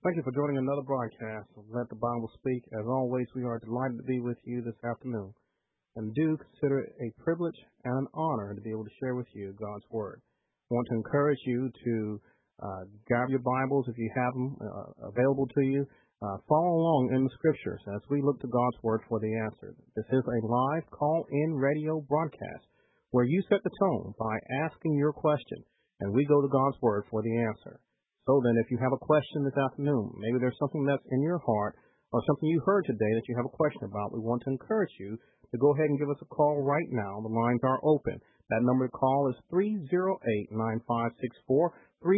Thank you for joining another broadcast of Let the Bible Speak. As always, we are delighted to be with you this afternoon and do consider it a privilege and an honor to be able to share with you God's Word. I want to encourage you to grab your Bibles if you have them available to you. Follow along in the Scriptures as we look to God's Word for the answer. This is a live call-in radio broadcast where you set the tone by asking your question, and we go to God's Word for the answer. So then, if you have a question this afternoon, maybe there's something that's in your heart or something you heard today that you have a question about, we want to encourage you to go ahead and give us a call right now. The lines are open. That number to call is 308-9564,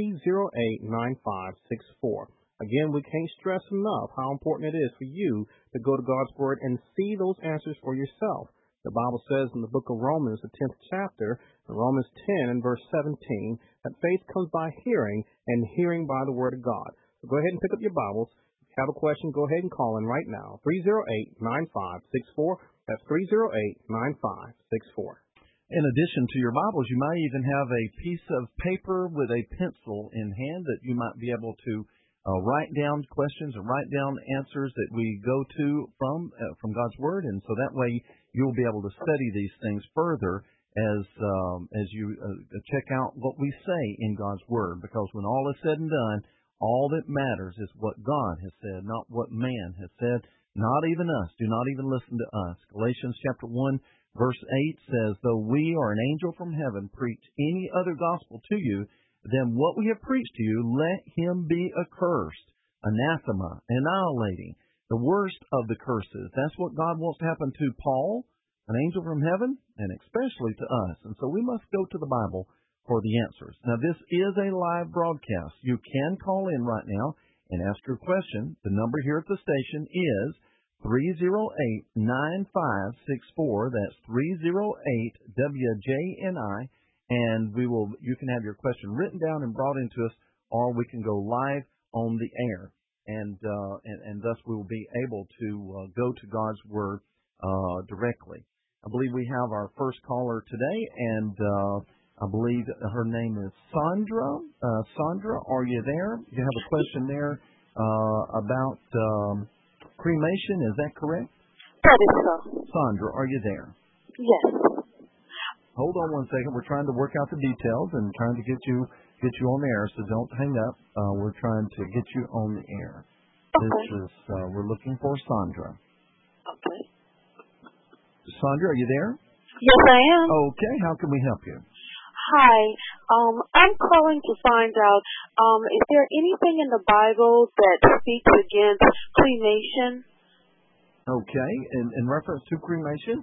308-9564. Again, we can't stress enough how important it is for you to go to God's Word and see those answers for yourself. The Bible says in the book of Romans, the 10th chapter, Romans 10 and verse 17, that faith comes by hearing, and hearing by the Word of God. So go ahead and pick up your Bibles. If you have a question, go ahead and call in right now. 308-9564. That's 308-9564. In addition to your Bibles, you might even have a piece of paper with a pencil in hand that you might be able to write down questions and write down answers that we go to from God's Word, and so that way you'll be able to study these things further as you check out what we say in God's Word. Because when all is said and done, all that matters is what God has said, not what man has said. Not even us. Do not even listen to us. Galatians chapter 1, verse 8 says, "Though we or an angel from heaven preach any other gospel to you than what we have preached to you, let him be accursed," anathema, annihilating, the worst of the curses. That's what God wants to happen to Paul, an angel from heaven, and especially to us. And so we must go to the Bible for the answers. Now, this is a live broadcast. You can call in right now and ask your question. The number here at the station is 308-9564. That's 308-WJNI. And you can have your question written down and brought into us, or we can go live on the air. And thus we will be able to go to God's Word directly. I believe we have our first caller today, and I believe her name is Sandra. Sandra, are you there? You have a question there about cremation, is that correct? That is so. Sandra, are you there? Yes. Hold on one second. We're trying to work out the details and trying to get you on the air, so don't hang up. We're trying to get you on the air. Okay. This is we're looking for Sandra. Okay. Sandra, are you there? Yes, I am. Okay. How can we help you? Hi. I'm calling to find out, is there anything in the Bible that speaks against cremation? Okay. In reference to cremation,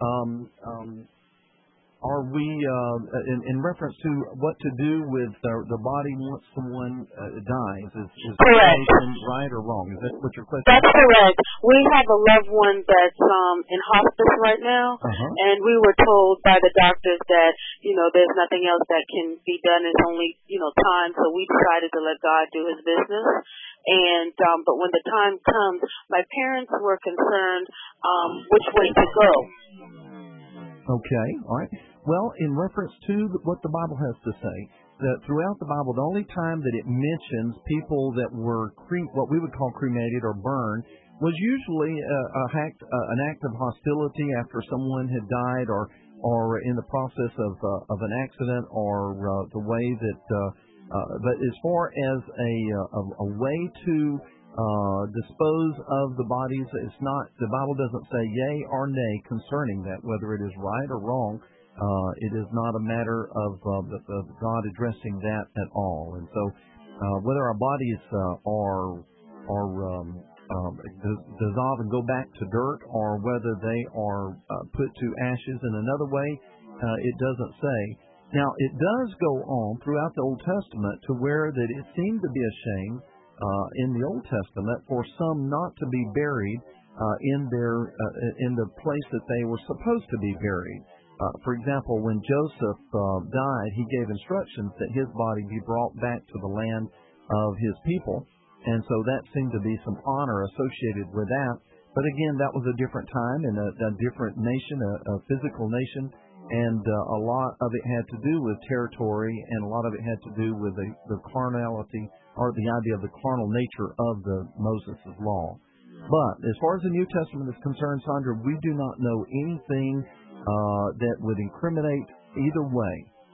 are we in reference to what to do with the body once someone dies? Is cremation right or wrong? Is that what your question is? That's correct. We have a loved one that's in hospice right now, and we were told by the doctors that there's nothing else that can be done. It's only time. So we decided to let God do His business. And but when the time comes, my parents were concerned which way to go. Okay, all right. Well, in reference to what the Bible has to say, that throughout the Bible, the only time that it mentions people that were what we would call cremated or burned was usually an act of hostility after someone had died, or in the process of an accident, or the way that. But as far as a way to dispose of the bodies, it's not. The Bible doesn't say yea or nay concerning that, whether it is right or wrong. It is not a matter of God addressing that at all. And so, whether our bodies dissolve and go back to dirt, or whether they are put to ashes in another way, it doesn't say. Now, it does go on throughout the Old Testament to where that it seemed to be a shame in the Old Testament for some not to be buried in the place that they were supposed to be buried. For example, when Joseph died, he gave instructions that his body be brought back to the land of his people. And so that seemed to be some honor associated with that. But again, that was a different time and a different nation, a physical nation. and a lot of it had to do with territory, and a lot of it had to do with the carnality, or the idea of the carnal nature of the Moses' law. But as far as the New Testament is concerned, Sandra, we do not know anything that would incriminate either way.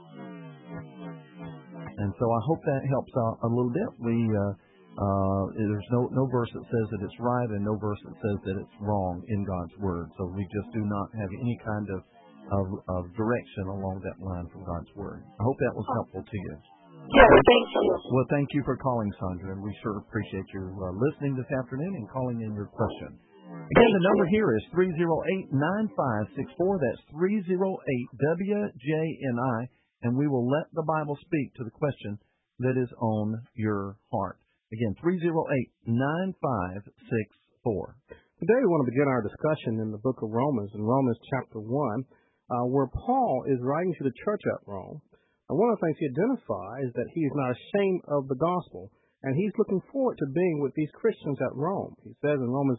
And so I hope that helps out a little bit. There's no verse that says that it's right and no verse that says that it's wrong in God's Word. So we just do not have any kind of direction along that line from God's Word. I hope that was helpful to you. Yes, thank you. Well, thank you for calling, Sandra, and we sure appreciate your listening this afternoon and calling in your question. Again, the number here is 308-9564. That's 308-WJNI, and we will let the Bible speak to the question that is on your heart. Again, 308-9564. Today we want to begin our discussion in the book of Romans, in Romans chapter 1, where Paul is writing to the church at Rome. And one of the things he identifies is that he is not ashamed of the gospel, and he's looking forward to being with these Christians at Rome. He says in Romans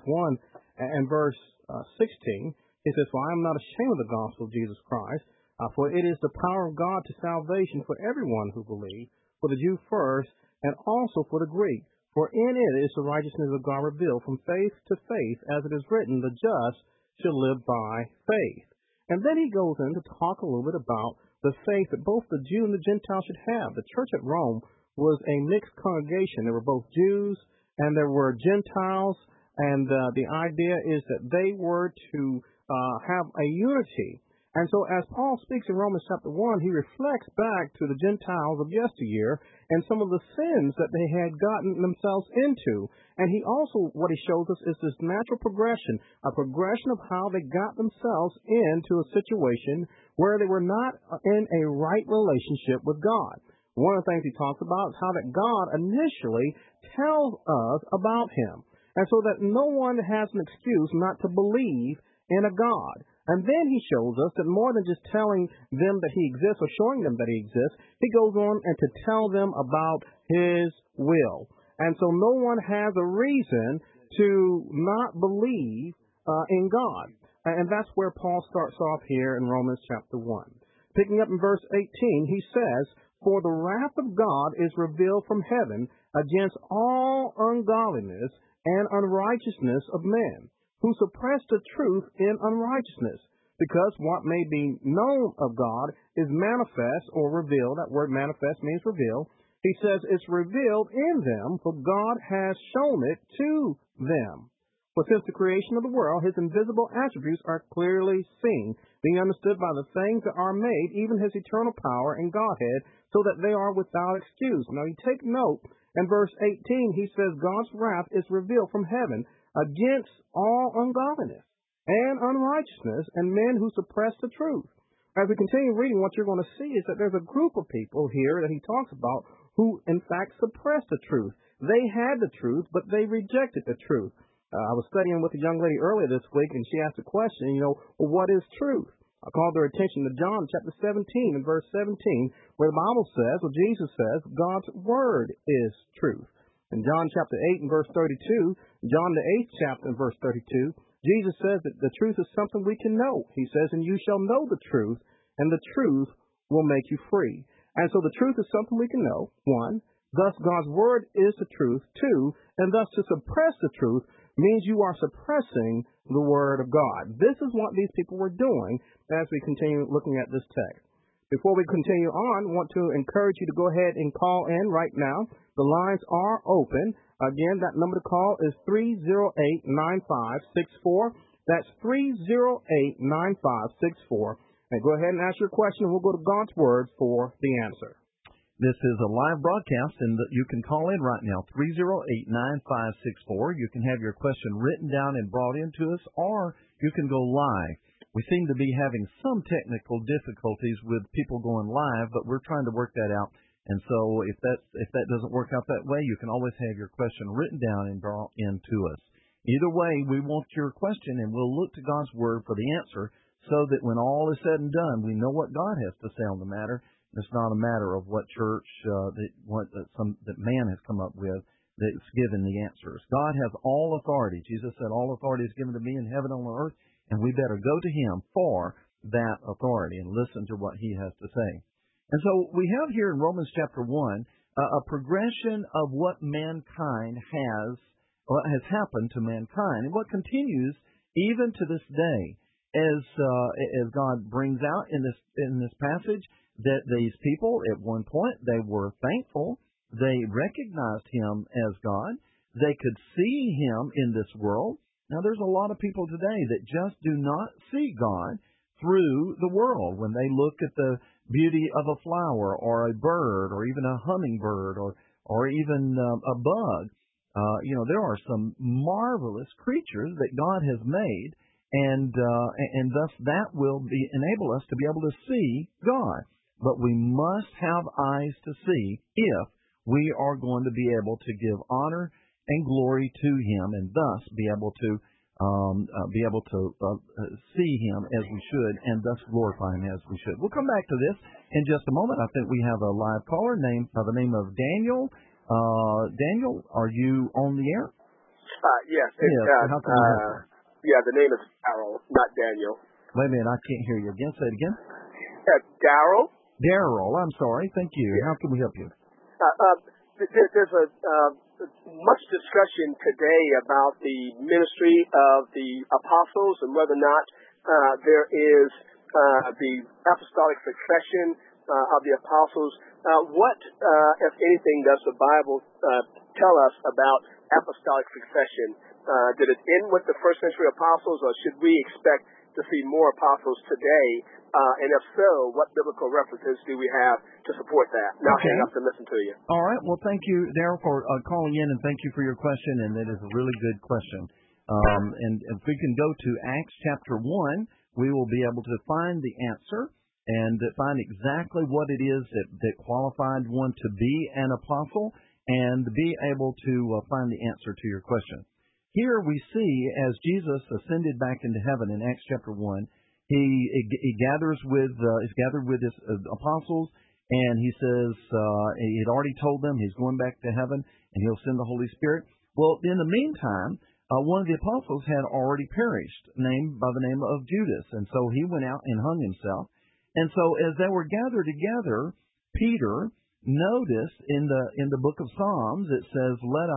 1 and verse 16, he says, "For I am not ashamed of the gospel of Jesus Christ, for it is the power of God to salvation for everyone who believes, for the Jew first, and also for the Greek. For in it is the righteousness of God revealed from faith to faith, as it is written, the just shall live by faith." And then he goes in to talk a little bit about the faith that both the Jew and the Gentile should have. The church at Rome was a mixed congregation. There were both Jews and there were Gentiles, and the idea is that they were to have a unity. And so as Paul speaks in Romans chapter 1, he reflects back to the Gentiles of yesteryear and some of the sins that they had gotten themselves into. And he also, what he shows us is this natural progression, a progression of how they got themselves into a situation where they were not in a right relationship with God. One of the things he talks about is how that God initially tells us about him. And so that no one has an excuse not to believe in a God. And then he shows us that more than just telling them that he exists or showing them that he exists, he goes on and to tell them about his will. And so no one has a reason to not believe in God. And that's where Paul starts off here in Romans chapter 1. Picking up in verse 18, he says, "For the wrath of God is revealed from heaven against all ungodliness and unrighteousness of men, who suppress the truth in unrighteousness, because what may be known of God is manifest," or revealed. That word manifest means revealed. He says it's revealed in them, for God has shown it to them. For since the creation of the world, his invisible attributes are clearly seen, being understood by the things that are made, even his eternal power and Godhead, so that they are without excuse. Now you take note, in verse 18, he says God's wrath is revealed from heaven against all ungodliness and unrighteousness and men who suppress the truth. As we continue reading, what you're going to see is that there's a group of people here that he talks about who, in fact, suppressed the truth. They had the truth, but they rejected the truth. I was studying with a young lady earlier this week, and she asked a question, well, what is truth? I called their attention to John chapter 17 and verse 17, where the Bible says, or Jesus says, God's word is truth. In John chapter 8 and verse 32, John the 8th chapter and verse 32, Jesus says that the truth is something we can know. He says, "And you shall know the truth, and the truth will make you free." And so the truth is something we can know, one. Thus, God's word is the truth, two. And thus, to suppress the truth means you are suppressing the word of God. This is what these people were doing as we continue looking at this text. Before we continue on, I want to encourage you to go ahead and call in right now. The lines are open. Again, that number to call is 308-9564. That's 308-9564. And go ahead and ask your question, and we'll go to God's Word for the answer. This is a live broadcast, and you can call in right now, 308-9564. You can have your question written down and brought into us, or you can go live. We seem to be having some technical difficulties with people going live, but we're trying to work that out. And so if that doesn't work out that way, you can always have your question written down and brought into us. Either way, we want your question, and we'll look to God's Word for the answer, so that when all is said and done, we know what God has to say on the matter. It's not a matter of what church that man has come up with that's given the answers. God has all authority. Jesus said, "All authority is given to me in heaven and on earth," and we better go to him for that authority and listen to what he has to say. And so we have here in Romans chapter 1 a progression of what mankind what has happened to mankind, and what continues even to this day, as God brings out in this passage that these people at one point they were thankful, they recognized him as God, they could see him in this world. Now there's a lot of people today that just do not see God through the world when they look at the beauty of a flower or a bird or even a hummingbird or even a bug. There are some marvelous creatures that God has made, and thus that will enable us to be able to see God. But we must have eyes to see if we are going to be able to give honor and glory to him, and thus be able to see him as we should, and thus glorify him as we should. We'll come back to this in just a moment. I think we have a live caller by the name of Daniel. Daniel, are you on the air? Yes. How can we help you? The name is Darrell, not Daniel. Wait a minute, I can't hear you again. Say it again. Darrell. Darrell, I'm sorry. Thank you. Yeah. How can we help you? There's much discussion today about the ministry of the apostles and whether or not there is the apostolic succession of the apostles. What, if anything, does the Bible tell us about apostolic succession? Did it end with the first century apostles, or should we expect to see more apostles today? And if so, what biblical references do we have to support that? Now hang up and listen to you. All right. Well, thank you, Darrell, for calling in, and thank you for your question, and it is a really good question. And if we can go to Acts chapter 1, we will be able to find the answer and find exactly what it is that qualified one to be an apostle, and be able to find the answer to your question. Here we see, as Jesus ascended back into heaven in Acts chapter 1, he gathered with his apostles, and he says he had already told them he's going back to heaven and he'll send the Holy Spirit. Well, in the meantime, one of the apostles had already perished, named by the name of Judas, and so he went out and hung himself. And so as they were gathered together, Peter noticed in the book of Psalms it says, let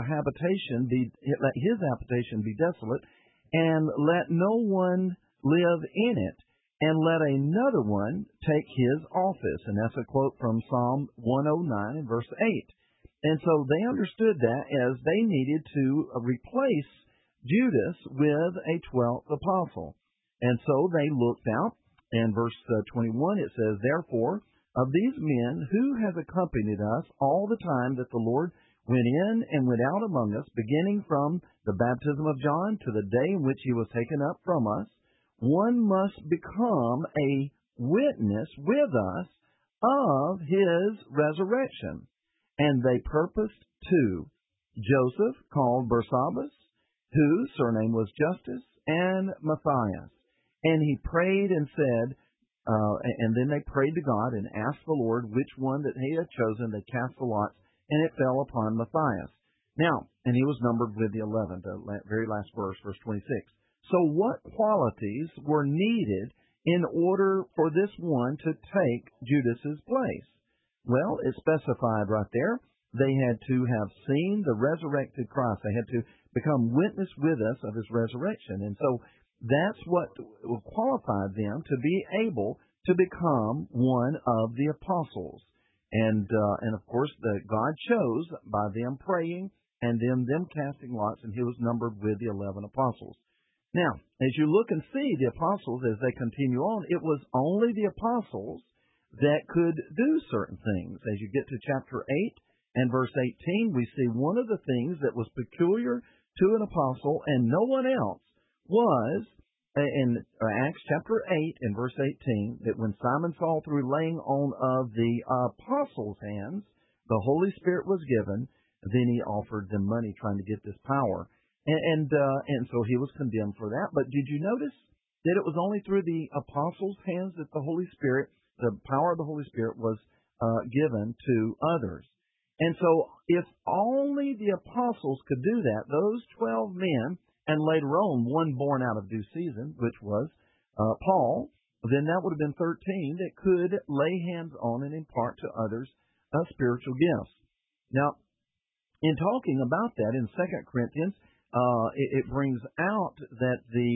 his habitation be desolate, and let no one live in it, and let another one take his office. And that's a quote from Psalm 109, verse 8. And so they understood that as they needed to replace Judas with a 12th apostle. And so they looked out. In verse 21, it says, therefore, of these men, who has accompanied us all the time that the Lord went in and went out among us, beginning from the baptism of John to the day in which he was taken up from us, one must become a witness with us of his resurrection. And they purposed two, Joseph, called Barsabbas, whose surname was Justus, and Matthias. And he prayed and said, and then they prayed to God and asked the Lord which one that he had chosen. They cast the lots, and it fell upon Matthias. Now, and he was numbered with the 11th, the very last verse, verse 26. So what qualities were needed in order for this one to take Judas's place? Well, it specified right there. They had to have seen the resurrected Christ. They had to become witness with us of his resurrection. And so that's what qualified them to be able to become one of the apostles. And of course, God chose by them praying and them casting lots, and he was numbered with the 11 apostles. Now, as you look and see the apostles as they continue on, it was only the apostles that could do certain things. As you get to chapter 8 and verse 18, we see one of the things that was peculiar to an apostle and no one else was, in Acts chapter 8 and verse 18, that when Simon saw through laying on of the apostles' hands, the Holy Spirit was given, then he offered them money trying to get this power. And so he was condemned for that. But did you notice that it was only through the apostles' hands that the Holy Spirit, the power of the Holy Spirit, was given to others? And so if only the apostles could do that, those 12 men, and later on one born out of due season, which was Paul, then that would have been 13 that could lay hands on and impart to others spiritual gifts. Now, in talking about that in 2 Corinthians, it brings out that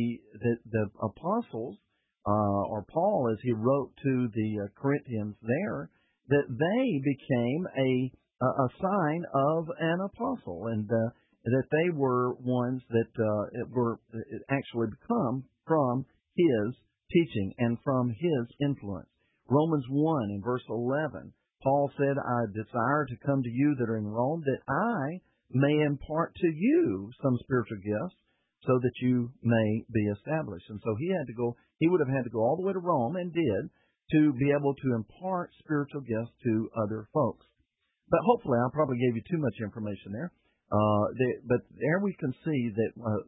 the apostles, or Paul, as he wrote to the Corinthians there, that they became a sign of an apostle, and that they were ones that were actually become from his teaching and from his influence. Romans 1 in verse 11, Paul said, I desire to come to you that are in Rome, that I may impart to you some spiritual gifts, so that you may be established. And so he would have had to go all the way to Rome, and did, to be able to impart spiritual gifts to other folks. But hopefully I probably gave you too much information there. But there we can see that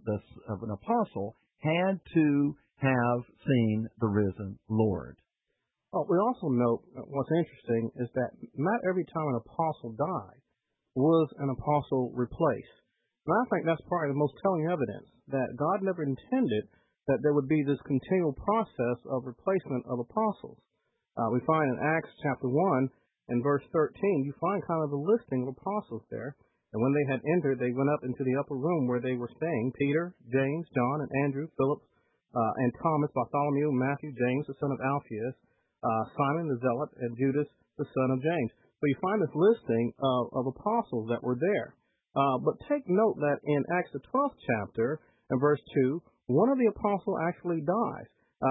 an apostle had to have seen the risen Lord. Oh, we also note what's interesting is that not every time an apostle died was an apostle replaced. And I think that's probably the most telling evidence that God never intended that there would be this continual process of replacement of apostles. We find in Acts chapter 1 and verse 13, you find kind of a listing of apostles there. And when they had entered, they went up into the upper room where they were staying, Peter, James, John, and Andrew, Philip, and Thomas, Bartholomew, Matthew, James, the son of Alphaeus, Simon the Zealot, and Judas, the son of James. So you find this listing of apostles that were there. But take note that in Acts the 12th chapter, and verse 2, one of the apostles actually dies,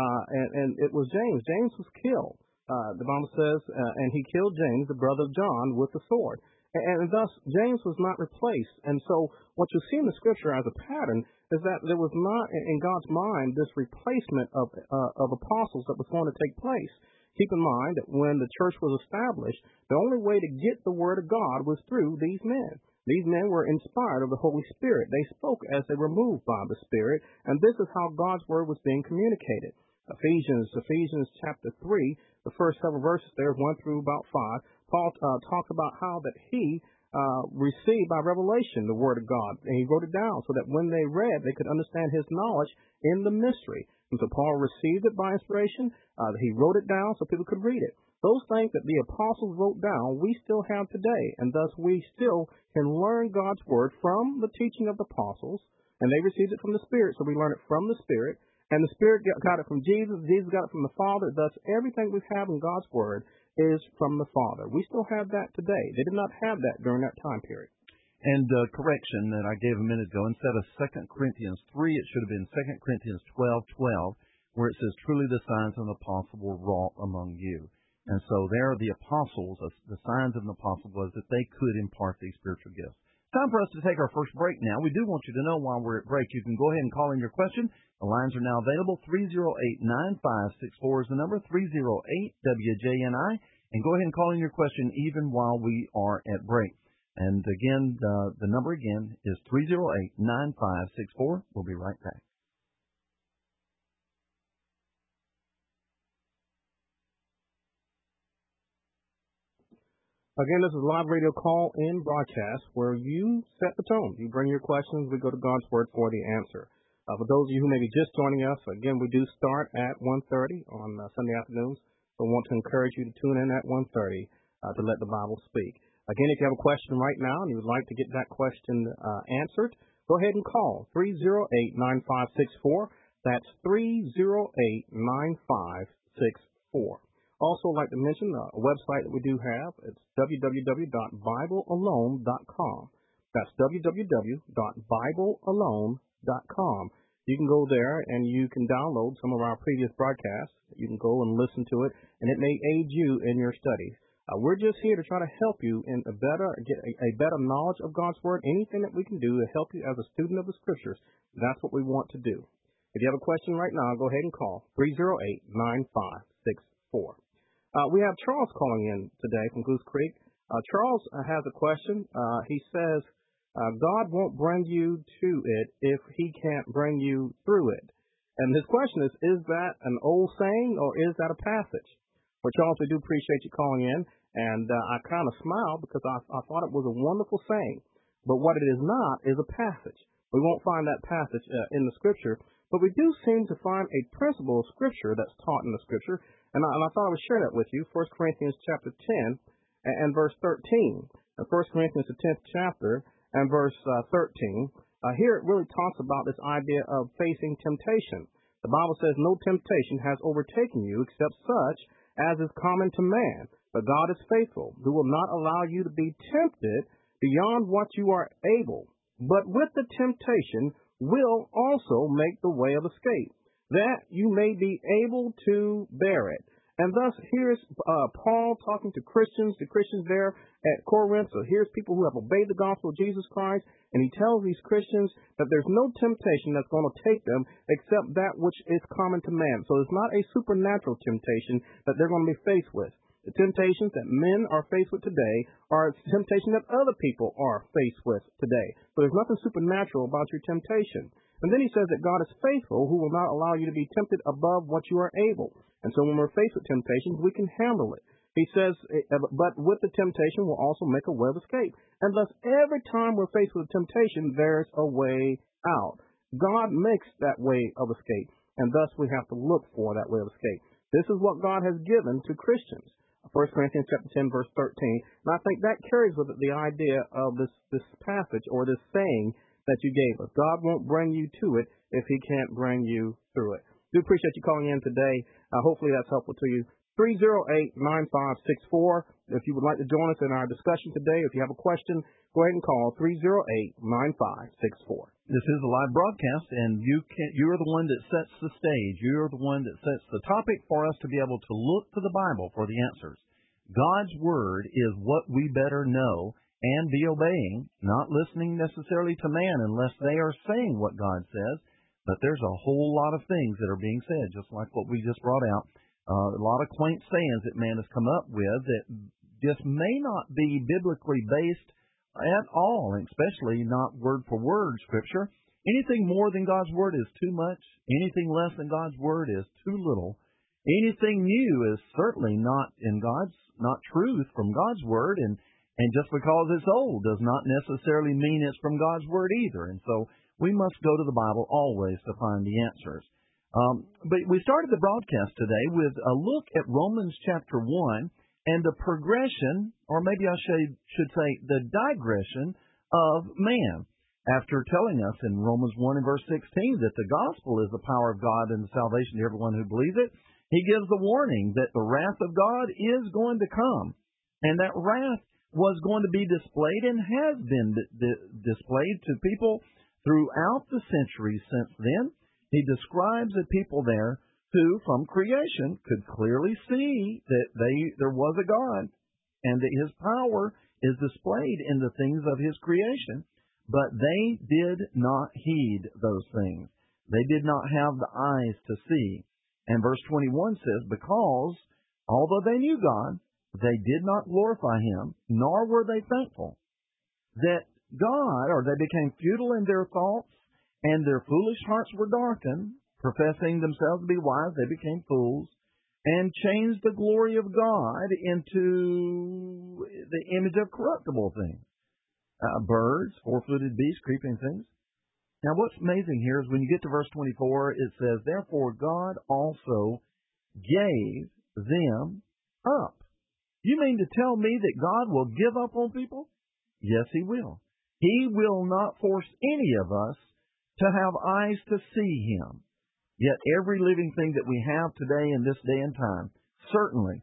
and it was James. James was killed. The Bible says, and he killed James, the brother of John, with the sword. And thus, James was not replaced. And so what you see in the Scripture as a pattern is that there was not, in God's mind, this replacement of apostles that was going to take place. Keep in mind that when the church was established, the only way to get the Word of God was through these men. These men were inspired of the Holy Spirit. They spoke as they were moved by the Spirit, and this is how God's Word was being communicated. Ephesians chapter 3, the first several verses there, 1 through about 5, Paul talks about how that he received by revelation the Word of God, and he wrote it down so that when they read, they could understand his knowledge in the mystery. And so Paul received it by inspiration. He wrote it down so people could read it. Those things that the apostles wrote down, we still have today, and thus we still can learn God's Word from the teaching of the apostles, and they received it from the Spirit, so we learn it from the Spirit, and the Spirit got it from Jesus, Jesus got it from the Father, thus everything we have in God's Word is from the Father. We still have that today. They did not have that during that time period. And correction that I gave a minute ago, instead of 2 Corinthians 3, it should have been 2 Corinthians 12:12, where it says, truly the signs of an apostle were wrought among you. And so there the apostles, the signs of an apostle was that they could impart these spiritual gifts. Time for us to take our first break now. We do want you to know while we're at break, you can go ahead and call in your question. The lines are now available. 308-9564 is the number, 308-WJNI. And go ahead and call in your question even while we are at break. And again, the number again is 308-9564. We'll be right back. Again, this is a live radio call-in broadcast where you set the tone. You bring your questions. We go to God's Word for the answer. For those of you who may be just joining us, again, we do start at 1:30 on Sunday afternoons. So I want to encourage you to tune in at 1:30 to let the Bible speak. Again, if you have a question right now and you would like to get that question answered, go ahead and call 308-9564. That's 308-9564. Also, I'd like to mention a website that we do have. It's www.biblealone.com. That's www.biblealone.com. You can go there and you can download some of our previous broadcasts. You can go and listen to it, and it may aid you in your studies. We're just here to try to help you in get a better knowledge of God's Word. Anything that we can do to help you as a student of the Scriptures, that's what we want to do. If you have a question right now, go ahead and call 308-9564. We have Charles calling in today from Goose Creek. Charles has a question. He says, God won't bring you to it if he can't bring you through it. And his question is that an old saying or is that a passage? Well, Charles, we do appreciate you calling in, and I kind of smiled because I thought it was a wonderful saying. But what it is not is a passage. We won't find that passage in the Scripture, but we do seem to find a principle of Scripture that's taught in the Scripture, and I thought I would share that with you. 1 Corinthians chapter 10 and verse 13. 1 Corinthians, the 10th chapter, and verse 13. Here it really talks about this idea of facing temptation. The Bible says, "No temptation has overtaken you except such as is common to man. But God is faithful, who will not allow you to be tempted beyond what you are able, but with the temptation will also make the way of escape, that you may be able to bear it." And thus, here's Paul talking to Christians, the Christians there at Corinth. So here's people who have obeyed the gospel of Jesus Christ, and he tells these Christians that there's no temptation that's going to take them except that which is common to man. So it's not a supernatural temptation that they're going to be faced with. The temptations that men are faced with today are temptations that other people are faced with today. So there's nothing supernatural about your temptation. And then he says that God is faithful, who will not allow you to be tempted above what you are able. And so when we're faced with temptations, we can handle it. He says, but with the temptation will also make a way of escape. And thus, every time we're faced with a temptation, there's a way out. God makes that way of escape, and thus we have to look for that way of escape. This is what God has given to Christians. 1 Corinthians chapter 10, verse 13. And I think that carries with it the idea of this passage or this saying that you gave us. God won't bring you to it if he can't bring you through it. Do appreciate you calling in today. Hopefully that's helpful to you. 308-9564. If you would like to join us in our discussion today, if you have a question, go ahead and call 308-9564. This is a live broadcast, and you're the one that sets the stage. You're the one that sets the topic for us to be able to look to the Bible for the answers. God's Word is what we better know and be obeying, not listening necessarily to man unless they are saying what God says. But there's a whole lot of things that are being said, just like what we just brought out. A lot of quaint sayings that man has come up with that just may not be biblically based at all, and especially not word for word Scripture. Anything more than God's Word is too much. Anything less than God's Word is too little. Anything new is certainly not truth from God's Word, and just because it's old does not necessarily mean it's from God's Word either. And so we must go to the Bible always to find the answers. But we started the broadcast today with a look at Romans chapter 1 and the progression, or maybe I should say the digression of man. After telling us in Romans 1 and verse 16 that the gospel is the power of God and the salvation to everyone who believes it, he gives the warning that the wrath of God is going to come. And that wrath was going to be displayed and has been displayed to people throughout the centuries since then. He describes a people there who, from creation, could clearly see that there was a God and that his power is displayed in the things of his creation, but they did not heed those things. They did not have the eyes to see. And verse 21 says, because, although they knew God, they did not glorify him, nor were they thankful. That God, or they became futile in their thoughts, and their foolish hearts were darkened. Professing themselves to be wise, they became fools, and changed the glory of God into the image of corruptible things. Birds, four-footed beasts, creeping things. Now what's amazing here is when you get to verse 24, it says, therefore God also gave them up. You mean to tell me that God will give up on people? Yes, he will. He will not force any of us to have eyes to see him. Yet every living thing that we have today in this day and time certainly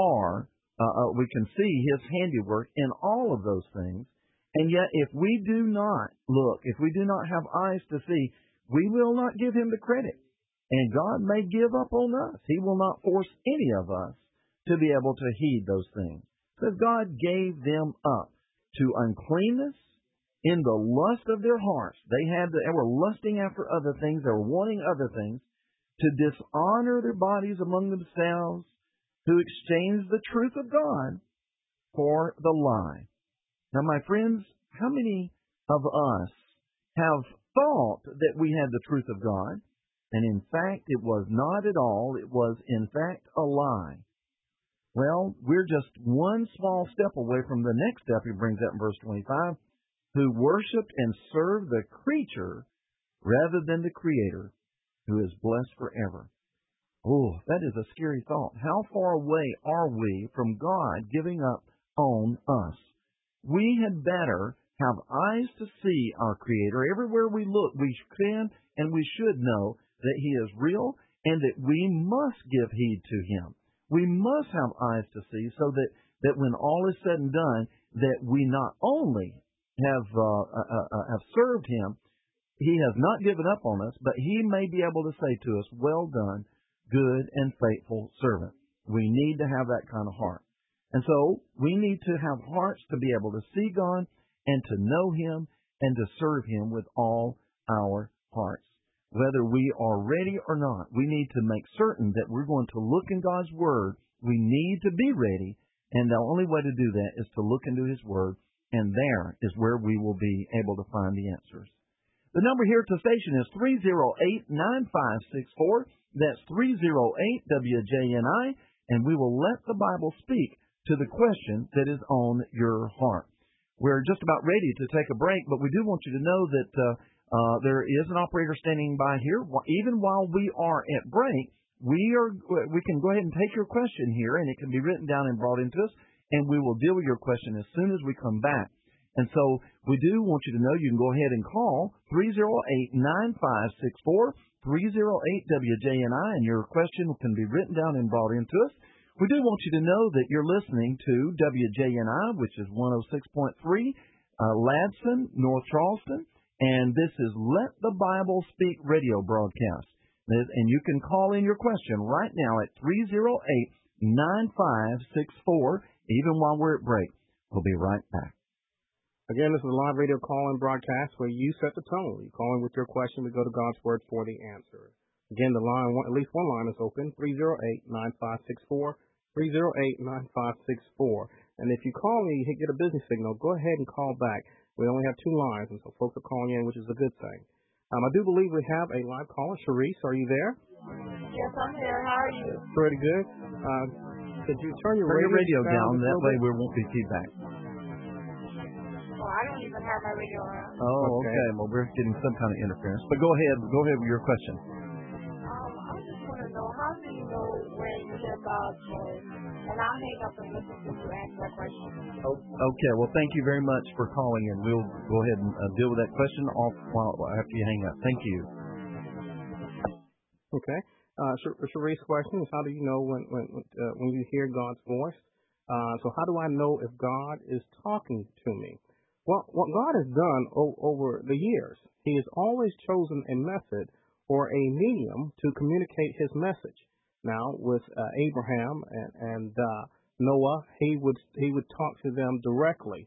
we can see his handiwork in all of those things. And yet if we do not look, if we do not have eyes to see, we will not give him the credit. And God may give up on us. He will not force any of us to be able to heed those things. Because God gave them up to uncleanness in the lust of their hearts. They were lusting after other things. They were wanting other things, to dishonor their bodies among themselves, to exchange the truth of God for the lie. Now, my friends, how many of us have thought that we had the truth of God, and in fact it was not at all, it was in fact a lie? Well, we're just one small step away from the next step he brings up in verse 25. who worshipped and served the creature rather than the Creator, who is blessed forever. Oh, that is a scary thought. How far away are we from God giving up on us? We had better have eyes to see our Creator. Everywhere we look, we can and we should know that He is real and that we must give heed to Him. We must have eyes to see so that when all is said and done, that we not only have served Him, He has not given up on us, but He may be able to say to us, "Well done, good and faithful servant." We need to have that kind of heart. And so we need to have hearts to be able to see God and to know Him and to serve Him with all our hearts. Whether we are ready or not, we need to make certain that we're going to look in God's Word. We need to be ready, and the only way to do that is to look into His Word, and there is where we will be able to find the answers. The number here at the station is 308-9564. That's 308-WJNI, and we will let the Bible speak to the question that is on your heart. We're just about ready to take a break, but we do want you to know that there is an operator standing by here. Even while we are at break, we can go ahead and take your question here, and it can be written down and brought into us, and we will deal with your question as soon as we come back. And so we do want you to know you can go ahead and call 308-9564, 308-WJNI, and your question can be written down and brought into us. We do want you to know that you're listening to WJNI, which is 106.3, Ladson, North Charleston, and this is Let the Bible Speak radio broadcast. And you can call in your question right now at 308-9564, even while we're at break. We'll be right back. Again, this is a live radio call-in broadcast where you set the tone. You call in with your question, we go to God's Word for the answer. Again, the line, at least one line is open, 308-9564, 308-9564. And if you call me, you get a busy signal, go ahead and call back. We only have two lines, and so folks are calling in, which is a good thing. I do believe we have a live caller. Sharice, are you there? Yes, I'm here. How are you? Pretty good. Could you turn your radio down? That way there won't be feedback. Well, I don't even have my radio on. Oh, okay. Well, we're getting some kind of interference. But go ahead with your question. I just want to know, how do you know when you hear God's voice? And I'll hang up and listen to you answer that question. Okay. Well, thank you very much for calling, and we'll go ahead and deal with that question after you hang up. Thank you. Okay. Sharice's question is, how do you know when you hear God's voice? So how do I know if God is talking to me? Well, what God has done over the years, He has always chosen a method or a medium to communicate His message. Now, with Abraham and Noah, he would talk to them directly.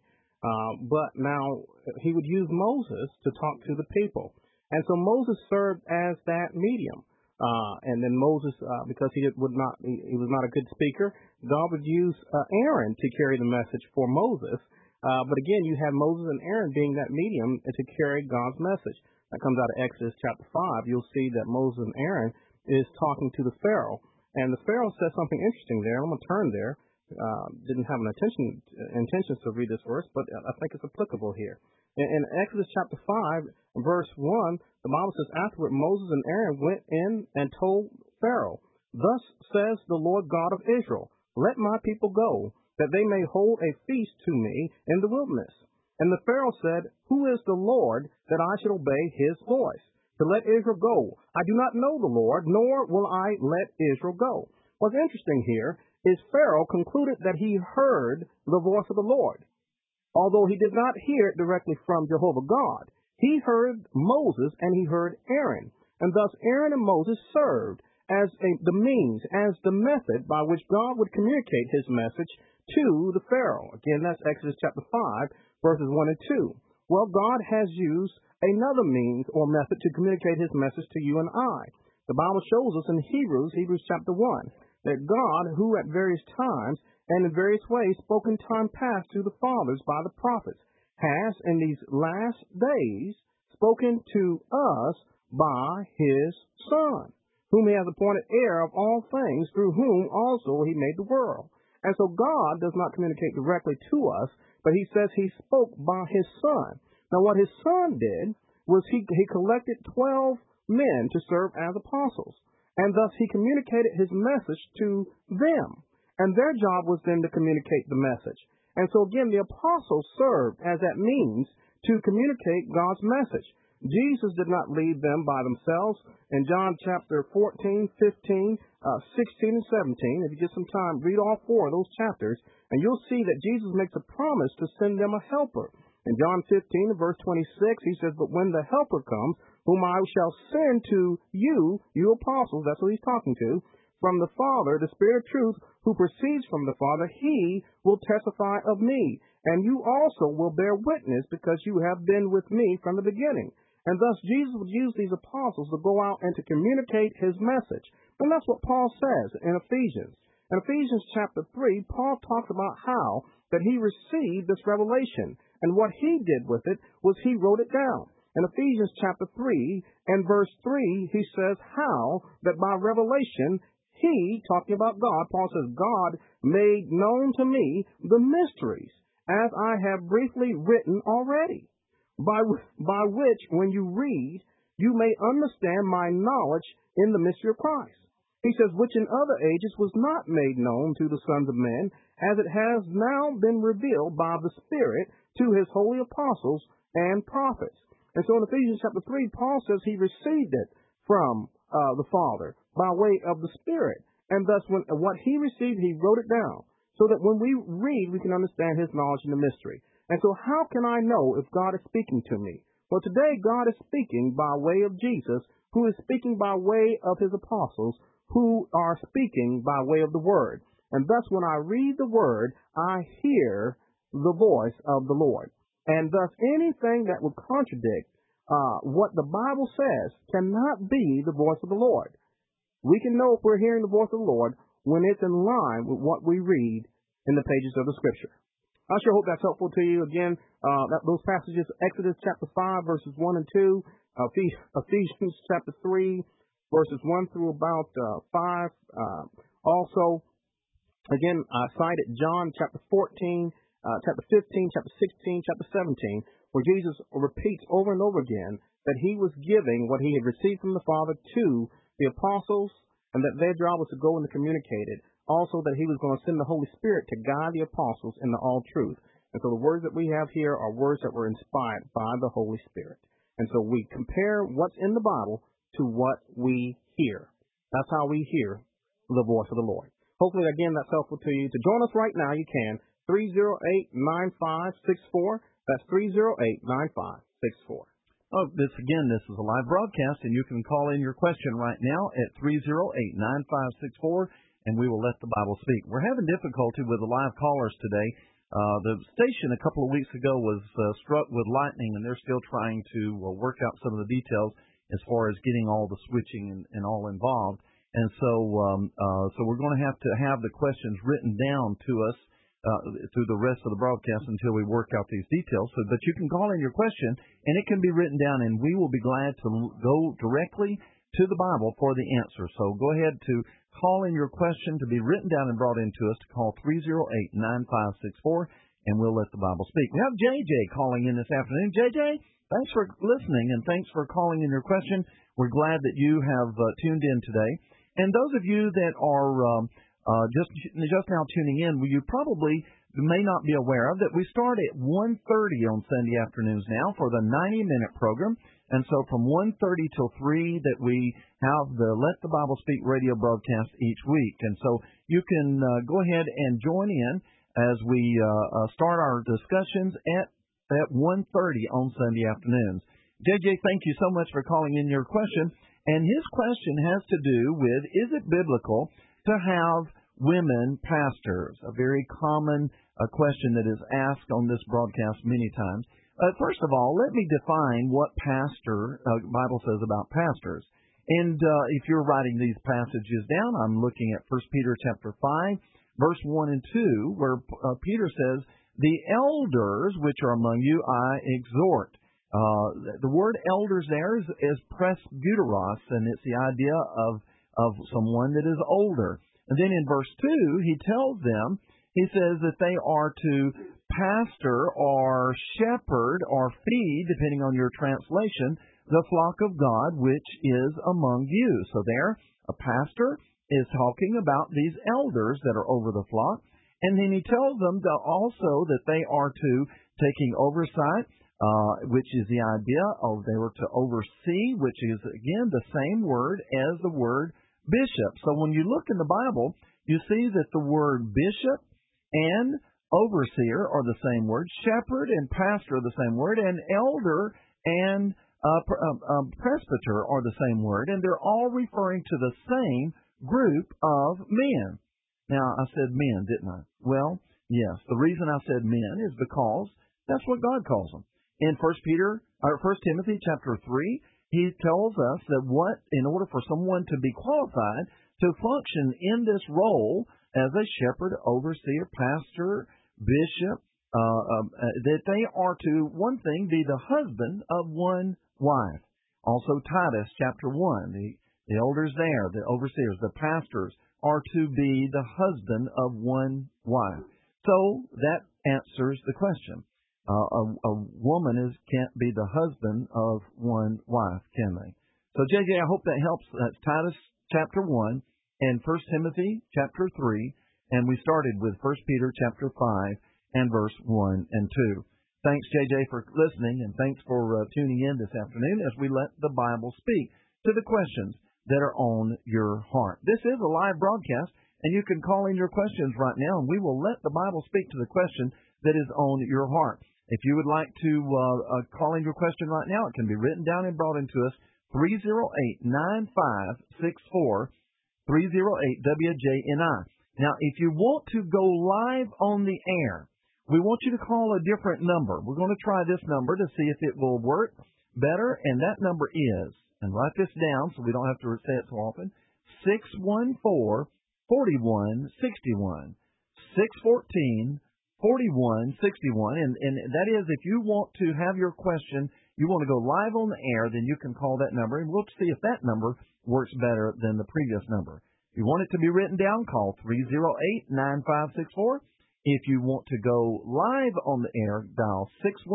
But now He would use Moses to talk to the people. And so Moses served as that medium. And then Moses, because he was not a good speaker, God would use Aaron to carry the message for Moses. But again, you have Moses and Aaron being that medium to carry God's message. That comes out of Exodus chapter 5. You'll see that Moses and Aaron is talking to the Pharaoh. And the Pharaoh says something interesting there. I'm going to turn there. Didn't have an intentions to read this verse, but I think it's applicable here. In Exodus chapter 5, verse 1, the Bible says, afterward Moses and Aaron went in and told Pharaoh, "Thus says the Lord God of Israel, let my people go, that they may hold a feast to me in the wilderness." And the Pharaoh said, "Who is the Lord that I should obey His voice to let Israel go? I do not know the Lord, nor will I let Israel go." What's interesting here is Pharaoh concluded that he heard the voice of the Lord. Although he did not hear it directly from Jehovah God, he heard Moses and he heard Aaron. And thus Aaron and Moses served as the means, as the method by which God would communicate His message to the Pharaoh. Again, that's Exodus chapter 5, verses 1 and 2. Well, God has used another means or method to communicate His message to you and I. The Bible shows us in Hebrews chapter 1, that God, who at various times and in various ways spoke in time past to the fathers by the prophets, has in these last days spoken to us by His Son, whom He has appointed heir of all things, through whom also He made the world. And so God does not communicate directly to us, but He says He spoke by His Son, Now, what his son did was he collected 12 men to serve as apostles, and thus he communicated his message to them. And their job was then to communicate the message. And so again, the apostles served as that means to communicate God's message. Jesus did not leave them by themselves. In John chapter 14, 15, 16, and 17, if you get some time, read all four of those chapters, and you'll see that Jesus makes a promise to send them a helper. In John 15, verse 26, he says, "But when the helper comes, whom I shall send to you, you apostles," that's what he's talking to, "from the Father, the Spirit of truth, who proceeds from the Father, he will testify of me. And you also will bear witness, because you have been with me from the beginning." And thus Jesus would use these apostles to go out and to communicate his message. And that's what Paul says in Ephesians. In Ephesians chapter 3, Paul talks about how that he received this revelation. And what he did with it was he wrote it down. In Ephesians chapter 3 and verse 3, he says how that by revelation, he, talking about God, Paul says, "God made known to me the mysteries, as I have briefly written already, by which, when you read, you may understand my knowledge in the mystery of Christ." He says, "which in other ages was not made known to the sons of men, as it has now been revealed by the Spirit to his holy apostles and prophets." And so in Ephesians chapter 3, Paul says he received it from the Father by way of the Spirit. And thus, what he received, he wrote it down, so that when we read, we can understand his knowledge in the mystery. And so how can I know if God is speaking to me? Well, today God is speaking by way of Jesus, who is speaking by way of his apostles, who are speaking by way of the Word. And thus, when I read the Word, I hear the voice of the Lord. And thus, anything that would contradict what the Bible says cannot be the voice of the Lord. We can know if we're hearing the voice of the Lord when it's in line with what we read in the pages of the Scripture. I sure hope that's helpful to you. Again, those passages, Exodus chapter 5, verses 1 and 2, Ephesians chapter 3, verses 1 through about 5. Also, again, I cited John chapter 14, chapter 15, chapter 16, chapter 17, where Jesus repeats over and over again that he was giving what he had received from the Father to the apostles, and that their job was to go and to communicate it. Also, that he was going to send the Holy Spirit to guide the apostles into all truth. And so the words that we have here are words that were inspired by the Holy Spirit. And so we compare what's in the Bible to what we hear. That's how we hear the voice of the Lord. Hopefully, again, that's helpful to you. To join us right now, you can. 308-9564. That's 308-9564. Oh, this is a live broadcast, and you can call in your question right now at 308-9564, and we will let the Bible speak. We're having difficulty with the live callers today. The station a couple of weeks ago was struck with lightning, and they're still trying to work out some of the details as far as getting all the switching and all involved. And so we're going to have the questions written down to us through the rest of the broadcast until we work out these details. But you can call in your question, and it can be written down, and we will be glad to go directly to the Bible for the answer. So go ahead to call in your question to be written down and brought into us to call 308-9564, and we'll let the Bible speak. We have JJ calling in this afternoon. JJ, thanks for listening, and thanks for calling in your question. We're glad that you have tuned in today. And those of you that are just now tuning in, you probably may not be aware of that we start at 1:30 on Sunday afternoons now for the 90-minute program. And so from 1:30 till 3 that we have the Let the Bible Speak radio broadcast each week. And so you can go ahead and join in as we start our discussions at 1:30 on Sunday afternoons. JJ, thank you so much for calling in your question. And his question has to do with, is it biblical to have women pastors? A very common question that is asked on this broadcast many times. First of all, let me define what Bible says about pastors. And if you're writing these passages down, I'm looking at 1 Peter chapter 5, verse 1 and 2, where Peter says, "The elders which are among you I exhort." The word elders there is presbyteros, and it's the idea of someone that is older. And then in verse 2, he tells them, he says that they are to pastor or shepherd or feed, depending on your translation, the flock of God which is among you. So there, a pastor is talking about these elders that are over the flock, and then he tells them also that they are to taking oversight, which is the idea of they were to oversee, which is, again, the same word as the word bishop. So when you look in the Bible, you see that the word bishop and overseer are the same word, shepherd and pastor are the same word, and elder and presbyter are the same word, and they're all referring to the same group of men. Now, I said men, didn't I? Well, yes. The reason I said men is because that's what God calls them. In 1 Timothy chapter 3, he tells us that in order for someone to be qualified to function in this role as a shepherd, overseer, pastor, bishop, that they are to, one thing, be the husband of one wife. Also, Titus chapter 1, the elders there, the overseers, the pastors, are to be the husband of one wife. So that answers the question. A woman can't be the husband of one wife, can they? So, JJ, I hope that helps. That's Titus chapter 1 and 1 Timothy chapter 3, and we started with 1 Peter chapter 5 and verse 1 and 2. Thanks, JJ, for listening, and thanks for tuning in this afternoon as we let the Bible speak to the questions that are on your heart. This is a live broadcast, and you can call in your questions right now, and we will let the Bible speak to the question that is on your heart. If you would like to call in your question right now, it can be written down and brought into us, 308-9564, 308-WJNI. Now, if you want to go live on the air, we want you to call a different number. We're going to try this number to see if it will work better, and that number is, and write this down so we don't have to say it so often, 614-4161, 614-4161, and that is if you want to have your question, you want to go live on the air, then you can call that number, and we'll see if that number works better than the previous number. If you want it to be written down, call 308-9564. If you want to go live on the air, dial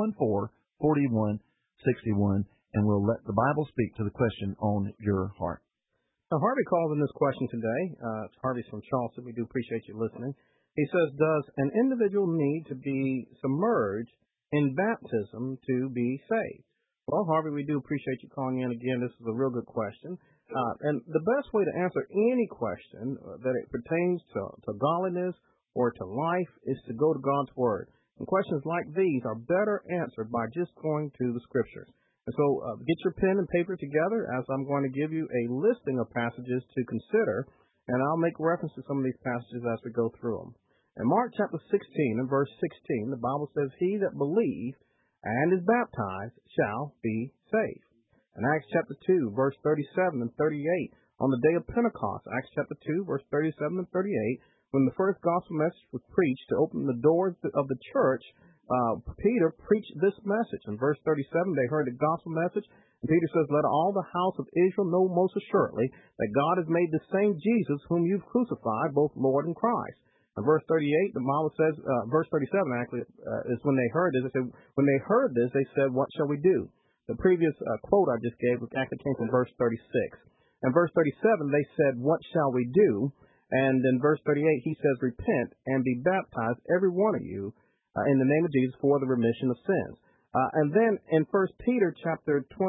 614-4161, and we'll let the Bible speak to the question on your heart. Now, Harvey calls in this question today. It's Harvey's from Charleston. We do appreciate you listening. He says, does an individual need to be submerged in baptism to be saved? Well, Harvey, we do appreciate you calling in again. This is a real good question. And the best way to answer any question that it pertains to godliness or to life is to go to God's Word. And questions like these are better answered by just going to the Scriptures. And so get your pen and paper together as I'm going to give you a listing of passages to consider, and I'll make reference to some of these passages as we go through them. In Mark chapter 16 and verse 16, the Bible says, he that believes and is baptized shall be saved. In Acts chapter 2, verse 37 and 38, on the day of Pentecost, Acts chapter 2, verse 37 and 38, when the first gospel message was preached to open the doors of the church, Peter preached this message. In verse 37, they heard the gospel message, and Peter says, let all the house of Israel know most assuredly that God has made the same Jesus whom you've crucified, both Lord and Christ. In verse 38, the Bible says, verse 37 actually is when they heard this. They said, when they heard this, they said, what shall we do? The previous quote I just gave actually came from verse 36. In verse 37, they said, what shall we do? And in verse 38, he says, repent and be baptized, every one of you, in the name of Jesus for the remission of sins. And then in 1 Peter chapter 1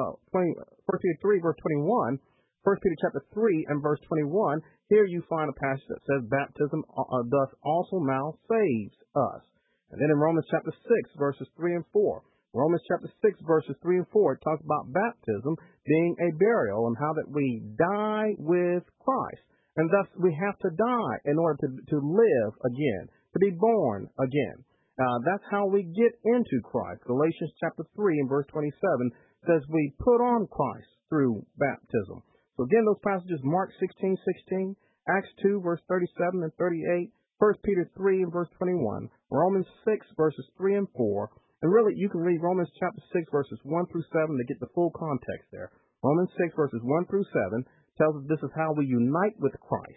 Peter 3, verse 21, 1 Peter chapter 3 and verse 21, here you find a passage that says baptism thus also now saves us. And then in Romans chapter 6, verses 3 and 4, Romans chapter 6, verses 3 and 4, it talks about baptism being a burial and how that we die with Christ. And thus we have to die in order to live again, to be born again. That's how we get into Christ. Galatians chapter 3 and verse 27 says we put on Christ through baptism. So again, those passages, Mark 16:16, Acts 2, verse 37 and 38, 1 Peter 3 and verse 21, Romans 6, verses 3 and 4. And really, you can read Romans chapter 6, verses 1 through 7 to get the full context there. Romans 6, verses 1 through 7 tells us this is how we unite with Christ.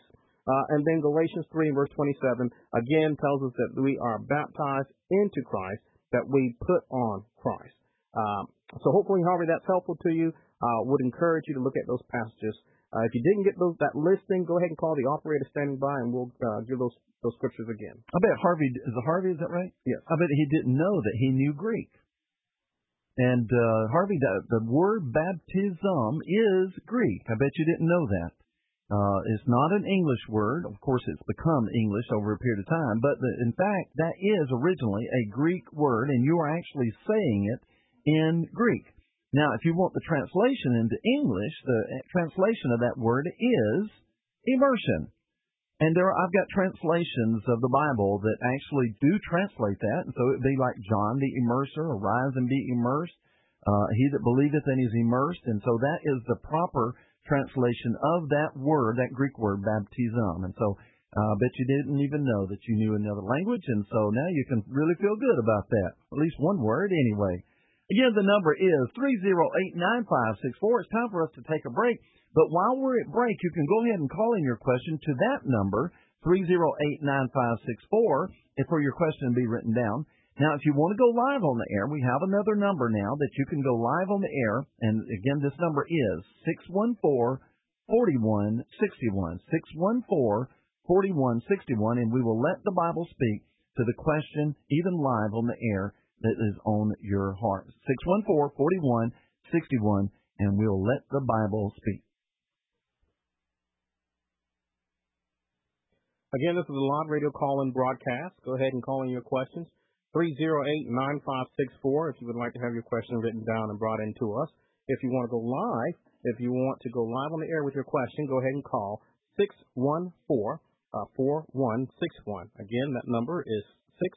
And then Galatians 3 verse 27 again tells us that we are baptized into Christ, that we put on Christ. So hopefully, Harvey, that's helpful to you. Would encourage you to look at those passages. If you didn't get that listing, go ahead and call the operator standing by, and we'll give those scriptures again. I bet Harvey, is that right? Yes. I bet he didn't know that he knew Greek. And Harvey, the word baptism is Greek. I bet you didn't know that. It's not an English word. Of course, it's become English over a period of time. But in fact, that is originally a Greek word, and you are actually saying it in Greek. Now, if you want the translation into English, the translation of that word is immersion. And I've got translations of the Bible that actually do translate that. And so it would be like John the Immerser, arise and be immersed. He that believeth and is immersed. And so that is the proper translation of that word, that Greek word, baptism. And so I bet you didn't even know that you knew another language. And so now you can really feel good about that. At least one word anyway. Again, the number is 308-9564. It's time for us to take a break. But while we're at break, you can go ahead and call in your question to that number, 308-9564, for your question to be written down. Now, if you want to go live on the air, we have another number now that you can go live on the air. And again, this number is 614-4161, 614-4161, and we will let the Bible speak to the question, even live on the air, that is on your heart. 614-4161, and we'll let the Bible speak. Again, this is a live radio call-in broadcast. Go ahead and call in your questions. 308-9564 if you would like to have your question written down and brought in to us. If you want to go live on the air with your question, go ahead and call 614-4161. Again, that number is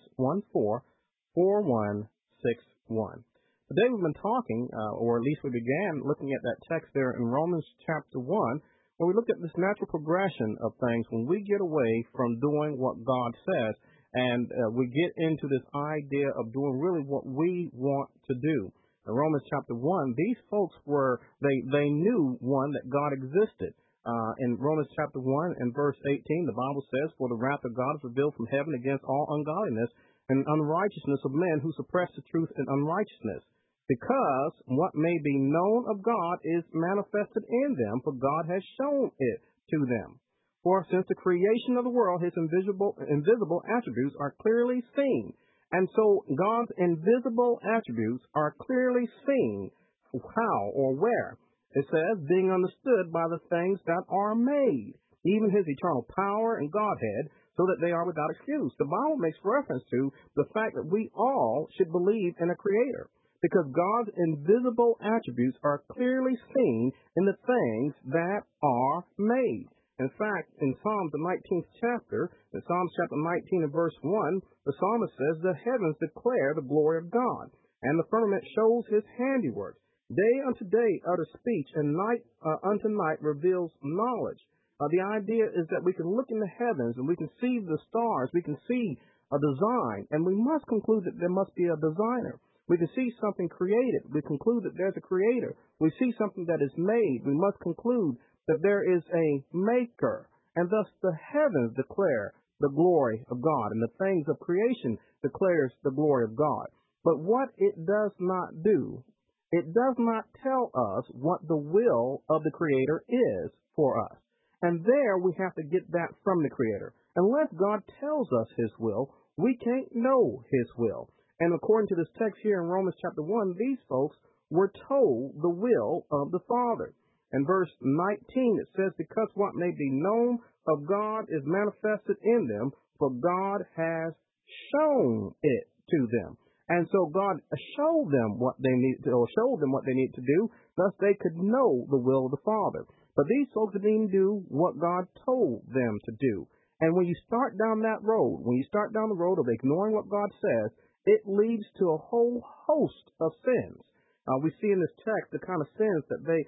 614-4161. Today we've been talking, or at least we began looking at that text there in Romans chapter 1, where we looked at this natural progression of things when we get away from doing what God says, and we get into this idea of doing really what we want to do. In Romans chapter 1, these folks they knew, one, that God existed. In Romans chapter 1 and verse 18, the Bible says, "For the wrath of God is revealed from heaven against all ungodliness and unrighteousness of men who suppress the truth in unrighteousness, because what may be known of God is manifested in them, for God has shown it to them. For since the creation of the world, his invisible attributes are clearly seen." And so God's invisible attributes are clearly seen. How or where? It says, being understood by the things that are made, even his eternal power and Godhead, so that they are without excuse. The Bible makes reference to the fact that we all should believe in a creator, because God's invisible attributes are clearly seen in the things that are made. In fact, in Psalms, the 19th chapter, in Psalms chapter 19 and verse 1, the psalmist says, "The heavens declare the glory of God, and the firmament shows his handiwork. Day unto day utters speech, and night unto night reveals knowledge." The idea is that we can look in the heavens, and we can see the stars, we can see a design, and we must conclude that there must be a designer. We can see something created. We conclude that there's a creator. We see something that is made. We must conclude that there is a maker. And thus the heavens declare the glory of God, and the things of creation declares the glory of God. But what it does not do, it does not tell us what the will of the Creator is for us. And there we have to get that from the Creator. Unless God tells us his will, we can't know his will. And according to this text here in Romans chapter 1, these folks were told the will of the Father. In verse 19, it says, "Because what may be known of God is manifested in them, for God has shown it to them." And so God showed them what they need to, or showed them what they need to do, thus they could know the will of the Father. But these folks didn't do what God told them to do. And when you start down that road, the road of ignoring what God says, it leads to a whole host of sins. We see in this text the kind of sins that they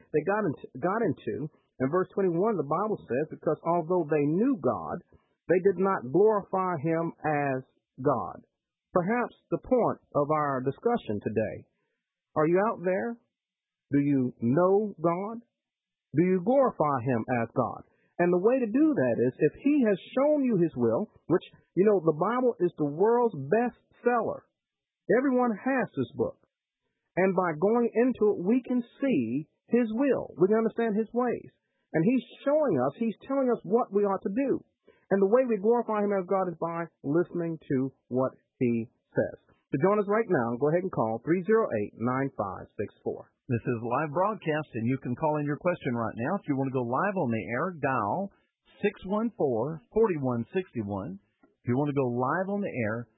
got into. In verse 21, the Bible says, "Because although they knew God, they did not glorify him as God." Perhaps the point of our discussion today. Are you out there? Do you know God? Do you glorify him as God? And the way to do that is if he has shown you his will, which, the Bible is the world's best seller. Everyone has this book. And by going into it, we can see his will. We can understand his ways. And he's showing us, he's telling us what we ought to do. And the way we glorify him as God is by listening to what he says. So join us right now. Go ahead and call 308-9564. This is a live broadcast, and you can call in your question right now. If you want to go live on the air, dial 614-4161. If you want to go live on the air,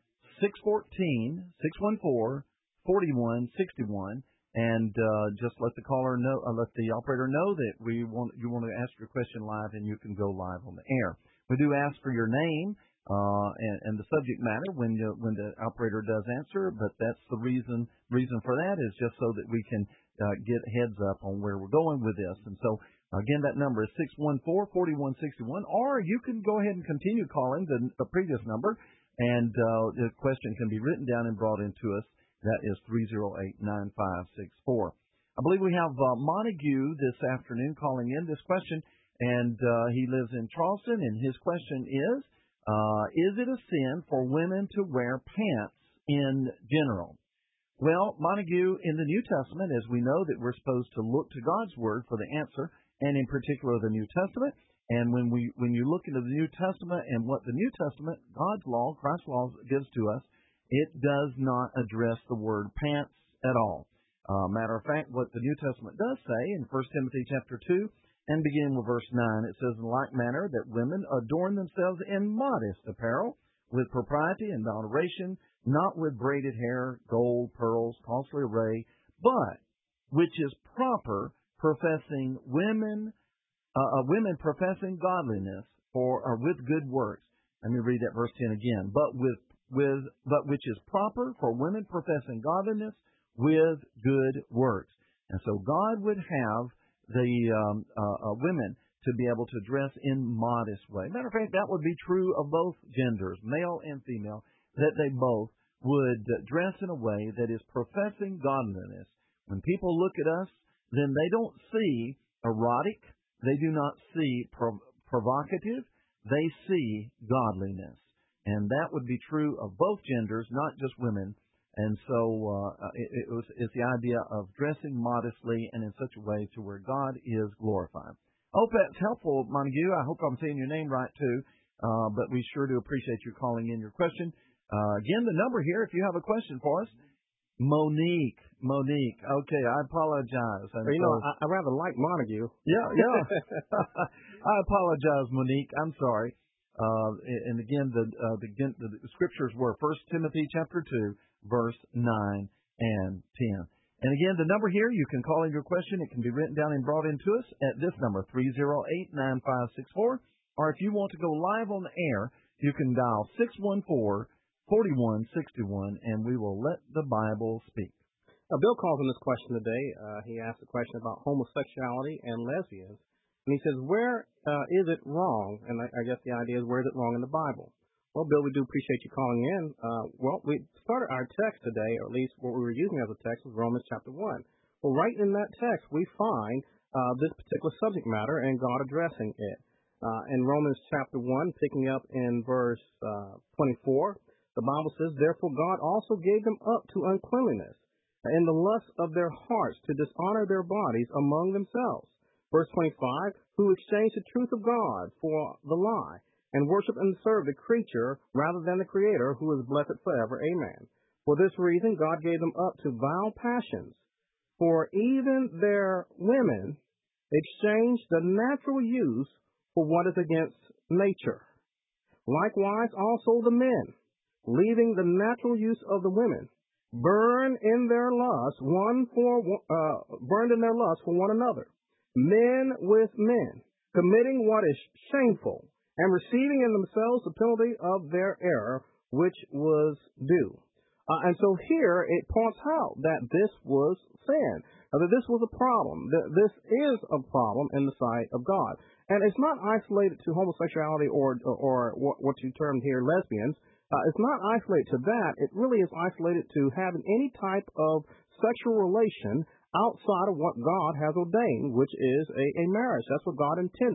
614-614-4161. And just let the caller know, let the operator know that you want to ask your question live, and you can go live on the air. We do ask for your name and the subject matter when the operator does answer, but that's the reason for that is just so that we can get heads up on where we're going with this. And so, again, that number is 614-4161, or you can go ahead and continue calling the previous number, and the question can be written down and brought into us. That is 308-9564. I believe we have Montague this afternoon calling in this question, and he lives in Charleston, and his question is it a sin for women to wear pants in general? Well, Montague, in the New Testament, as we know that we're supposed to look to God's Word for the answer, and in particular the New Testament. And when you look into the New Testament and what the New Testament, God's law, Christ's law, gives to us, it does not address the word pants at all. Matter of fact, what the New Testament does say in 1 Timothy chapter 2, and beginning with verse 9, it says, in like manner that women adorn themselves in modest apparel, with propriety and moderation, not with braided hair, gold, pearls, costly array, but which is proper, professing women professing godliness or with good works. Let me read that verse 10 again. But which is proper for women professing godliness with good works. And so God would have the women to be able to dress in modest way. Matter of fact, that would be true of both genders, male and female, that they both would dress in a way that is professing godliness. When people look at us, then they don't see erotic, they do not see provocative, they see godliness. And that would be true of both genders, not just women. And so it's the idea of dressing modestly and in such a way to where God is glorified. I hope that's helpful, Montague. I hope I'm saying your name right, too. But we sure do appreciate you calling in your question. Again, the number here, if you have a question for us, Monique. Okay, I apologize. And I rather like Montague. Yeah. I apologize, Monique. I'm sorry. And again, the scriptures were 1 Timothy chapter 2, verse 9 and 10. And again, the number here, you can call in your question. It can be written down and brought into us at this number, 308-9564. Or if you want to go live on the air, you can dial 614-4161, and we will let the Bible speak. Bill calls on this question today. He asked a question about homosexuality and lesbians. And he says, where is it wrong? And I guess the idea is, where is it wrong in the Bible? Well, Bill, we do appreciate you calling in. We started our text today, or at least what we were using as a text, was Romans chapter 1. Well, right in that text, we find this particular subject matter and God addressing it. In Romans chapter 1, picking up in verse 24, the Bible says, therefore God also gave them up to uncleanliness in the lust of their hearts to dishonor their bodies among themselves. Verse 25, who exchanged the truth of God for the lie, and worship and serve the creature rather than the Creator, who is blessed forever. Amen. For this reason, God gave them up to vile passions, for even their women exchanged the natural use for what is against nature. Likewise, also the men, leaving the natural use of the women, burned in their lust for one another, men with men, committing what is shameful, and receiving in themselves the penalty of their error, which was due. And so here it points out that this was sin, that this was a problem, that this is a problem in the sight of God. And it's not isolated to homosexuality or what you termed here lesbians. It's not isolated to that. It really is isolated to having any type of sexual relation outside of what God has ordained, which is a marriage. That's what God intended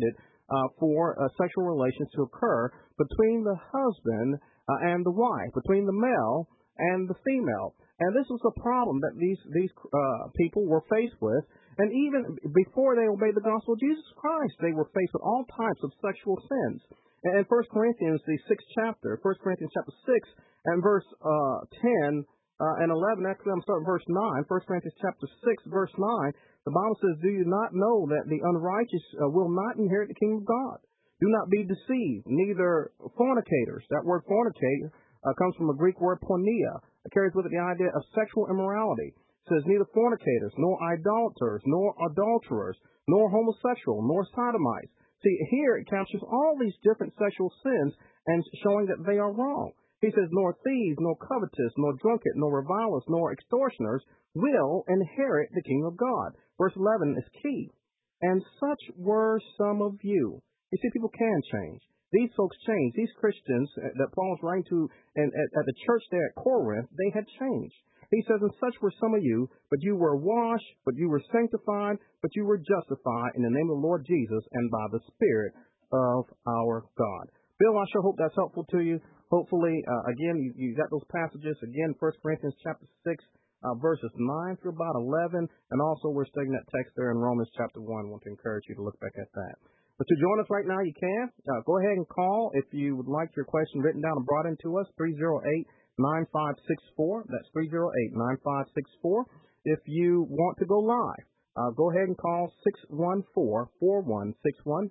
for sexual relations to occur between the husband and the wife, between the male and the female. And this was a problem that these people were faced with. And even before they obeyed the gospel of Jesus Christ, they were faced with all types of sexual sins. And in 1 Corinthians, the 6th chapter, 1 Corinthians chapter 6 and verse 10 and 11, actually I'm starting verse 9, 1 Corinthians chapter 6, verse 9, the Bible says, "Do you not know that the unrighteous will not inherit the kingdom of God? Do not be deceived, neither fornicators." That word fornicate comes from a Greek word porneia. It carries with it the idea of sexual immorality. It says, "Neither fornicators, nor idolaters, nor adulterers, nor homosexual, nor sodomites." See, here it captures all these different sexual sins and showing that they are wrong. He says, "Nor thieves, nor covetous, nor drunkard, nor revilers, nor extortioners will inherit the kingdom of God." Verse 11 is key. "And such were some of you." You see, people can change. These folks changed. These Christians that Paul's writing to and at the church there at Corinth, they had changed. He says, "And such were some of you, but you were washed, but you were sanctified, but you were justified in the name of the Lord Jesus and by the Spirit of our God." Bill, I sure hope that's helpful to you. Hopefully, again, you got those passages. Again, 1 Corinthians chapter 6, verses 9 through about 11. And also we're studying that text there in Romans chapter 1. I want to encourage you to look back at that. But to join us right now, you can. Go ahead and call if you would like your question written down and brought into us, 308-9564. That's 308-9564. If you want to go live, go ahead and call 614-4161,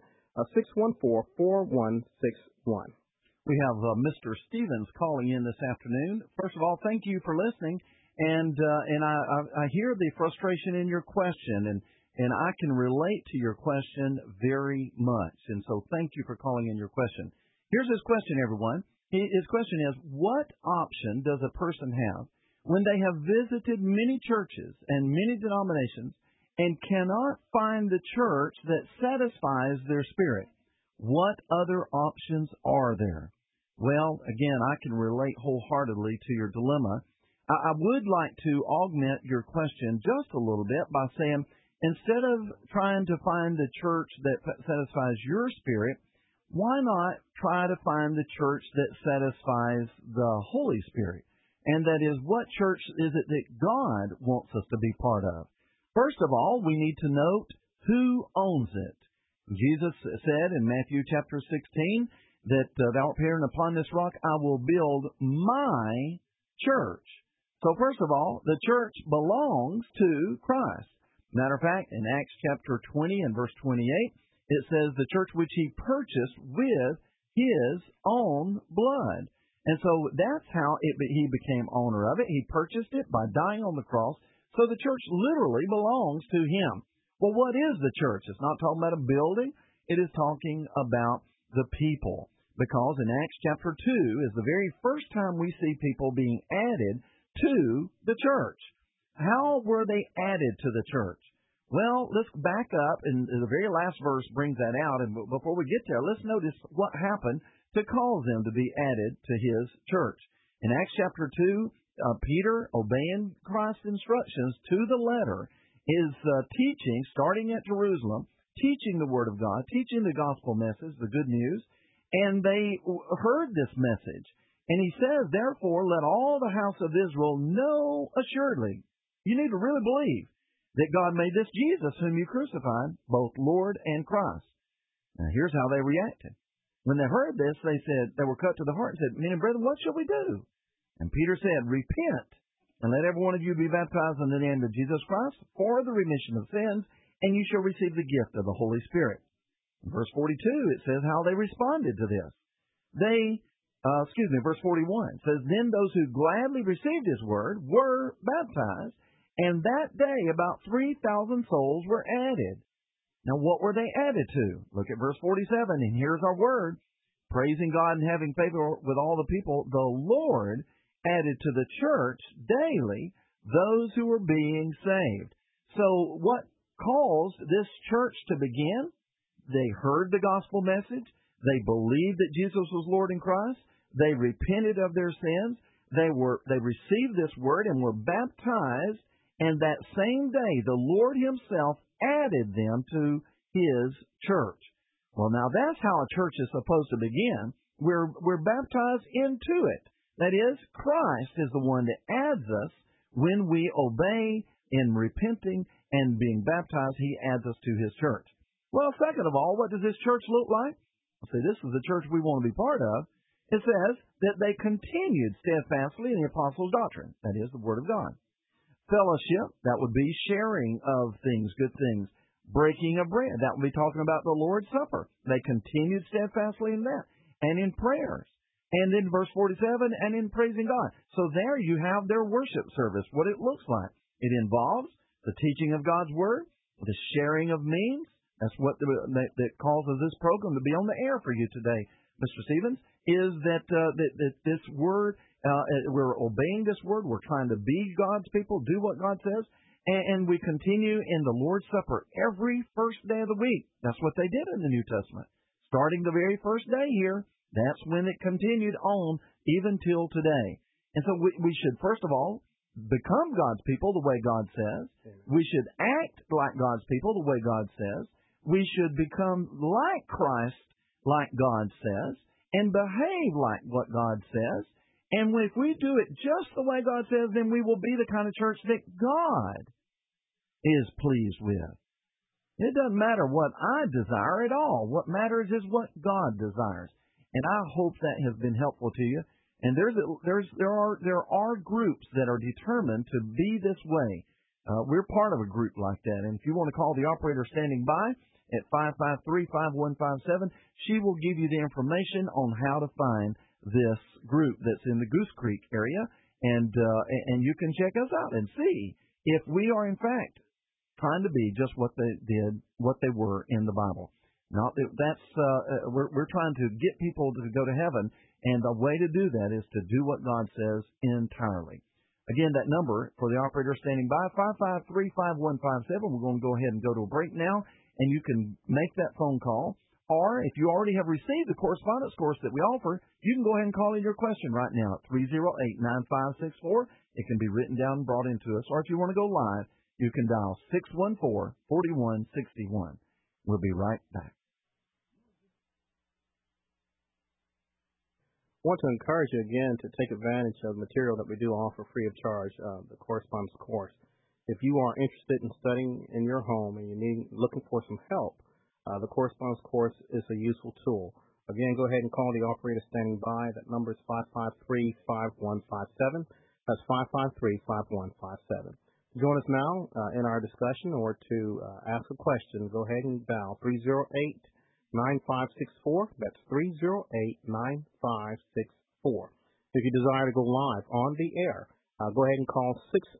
614-4161. We have Mr. Stevens calling in this afternoon. First of all, thank you for listening. And I hear the frustration in your question, and I can relate to your question very much. And so thank you for calling in your question. Here's his question, everyone. His question is, what option does a person have when they have visited many churches and many denominations and cannot find the church that satisfies their spirit? What other options are there? Well, again, I can relate wholeheartedly to your dilemma. I would like to augment your question just a little bit by saying, instead of trying to find the church that satisfies your spirit, why not try to find the church that satisfies the Holy Spirit? And that is, what church is it that God wants us to be part of? First of all, we need to note who owns it. Jesus said in Matthew chapter 16 that thou art Peter, and upon this rock I will build my church. So first of all, the church belongs to Christ. Matter of fact, in Acts chapter 20 and verse 28, it says the church which he purchased with his own blood. And so that's how he became owner of it. He purchased it by dying on the cross. So the church literally belongs to him. Well, what is the church? It's not talking about a building. It is talking about the people. Because in Acts chapter 2 is the very first time we see people being added to the church. How were they added to the church? Well, let's back up, and the very last verse brings that out. And before we get there, let's notice what happened to cause them to be added to his church. In Acts chapter 2, Peter, obeying Christ's instructions to the letter, is teaching, starting at Jerusalem, teaching the Word of God, teaching the gospel message, the good news, and they heard this message. And he says, therefore, let all the house of Israel know assuredly. You need to really believe that God made this Jesus, whom you crucified, both Lord and Christ. Now, here's how they reacted. When they heard this, they were cut to the heart and said, men and brethren, what shall we do? And Peter said, repent, and let every one of you be baptized in the name of Jesus Christ for the remission of sins, and you shall receive the gift of the Holy Spirit. In verse 42, it says how they responded to this. Verse 41 says, then those who gladly received his word were baptized, and that day about 3,000 souls were added. Now, what were they added to? Look at verse 47, and here's our word. Praising God and having favor with all the people, the Lord added to the church daily those who were being saved. So what caused this church to begin? They heard the gospel message. They believed that Jesus was Lord in Christ. They repented of their sins. They received this word and were baptized. And that same day, the Lord himself added them to his church. Well, now that's how a church is supposed to begin. We're baptized into it. That is, Christ is the one that adds us when we obey in repenting and being baptized. He adds us to his church. Well, second of all, what does this church look like? Well, see, this is the church we want to be part of. It says that they continued steadfastly in the apostles' doctrine. That is the Word of God. Fellowship, that would be sharing of things, good things. Breaking of bread, that would be talking about the Lord's Supper. They continued steadfastly in that. And in prayers. And in verse 47, and in praising God. So there you have their worship service, what it looks like. It involves the teaching of God's Word, the sharing of means. That's what that causes this program to be on the air for you today, Mr. Stevens, is that this Word, we're obeying this Word. We're trying to be God's people, do what God says. And we continue in the Lord's Supper every first day of the week. That's what they did in the New Testament. Starting the very first day here, that's when it continued on even till today. And so we should, first of all, become God's people the way God says. Amen. We should act like God's people the way God says. We should become like Christ like God says and behave like what God says. And if we do it just the way God says, then we will be the kind of church that God is pleased with. It doesn't matter what I desire at all. What matters is what God desires. And I hope that has been helpful to you. And there are groups that are determined to be this way. We're part of a group like that. And if you want to call the operator standing by at 553-5157, she will give you the information on how to find this group that's in the Goose Creek area. And you can check us out and see if we are in fact trying to be just what they did, what they were in the Bible. Now, we're trying to get people to go to heaven, and the way to do that is to do what God says entirely. Again, that number for the operator standing by, 553-5157. We're going to go ahead and go to a break now, and you can make that phone call. Or if you already have received the correspondence course that we offer, you can go ahead and call in your question right now at 308-9564. It can be written down and brought into us. Or if you want to go live, you can dial 614-4161. We'll be right back. I want to encourage you again to take advantage of the material that we do offer free of charge, the correspondence course. If you are interested in studying in your home and you're looking for some help, the correspondence course is a useful tool. Again, go ahead and call the operator standing by. That number is 553-5157. That's 553-5157. Join us now in our discussion, or to ask a question, go ahead and dial 308-9564. That's 308-9564. If you desire to go live on the air, go ahead and call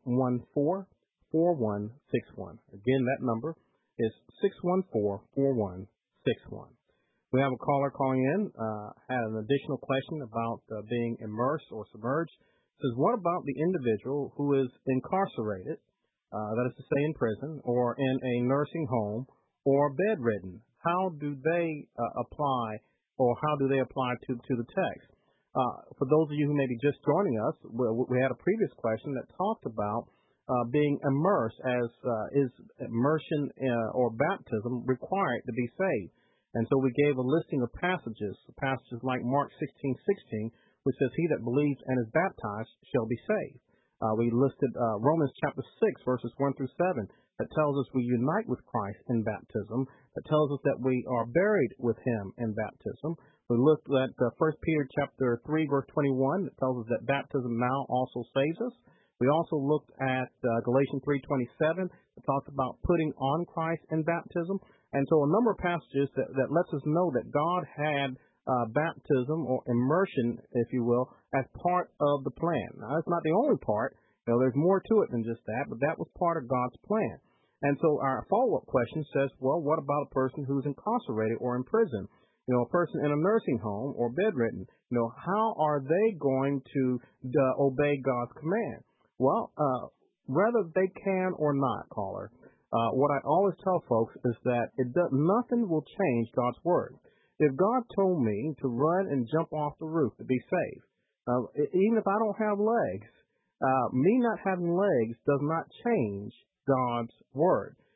614-4161. Again, that number is 614-4161. We have a caller calling in, had an additional question about being immersed or submerged. Says, what about the individual who is incarcerated, that is to say in prison, or in a nursing home, or bedridden? How do they apply to the text? For those of you who may be just joining us, we had a previous question that talked about being immersed, as is immersion or baptism required to be saved. And so we gave a listing of passages like Mark 16:16, which says, he that believes and is baptized shall be saved. We listed Romans chapter 6, verses 1 through 7, that tells us we unite with Christ in baptism, that tells us that we are buried with him in baptism. We looked at 1 Peter chapter 3, verse 21, that tells us that baptism now also saves us. We also looked at Galatians 3:27, that talks about putting on Christ in baptism. And so a number of passages that lets us know that God had baptism or immersion, if you will, as part of the plan. Now, that's not the only part. There's more to it than just that, but that was part of God's plan. And so our follow-up question says, well, what about a person who's incarcerated or in prison? A person in a nursing home or bedridden. How are they going to obey God's command? Well, whether they can or not, caller, what I always tell folks is that nothing will change God's word. If God told me to run and jump off the roof to be saved, even if I don't have legs, me not having legs does not change God's word.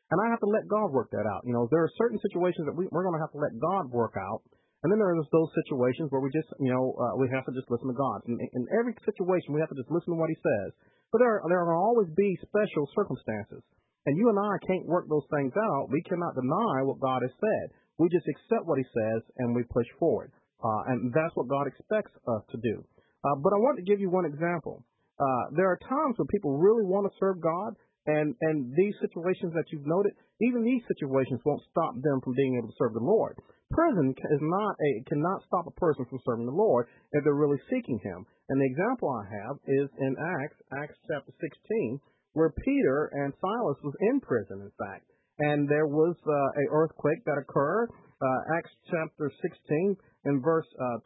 And I have to let God work that out. There are certain situations that we're going to have to let God work out. And then there are those situations where we just, we have to just listen to God. In every situation, we have to just listen to what He says. But there will always be special circumstances. And you and I can't work those things out. We cannot deny what God has said. We just accept what He says and we push forward. And that's what God expects us to do. But I want to give you one example. There are times when people really want to serve God. And these situations that you've noted, even these situations won't stop them from being able to serve the Lord. Prison cannot stop a person from serving the Lord if they're really seeking Him. And the example I have is in Acts chapter 16, where Peter and Silas was in prison, in fact. And there was an earthquake that occurred. Acts chapter 16, in verse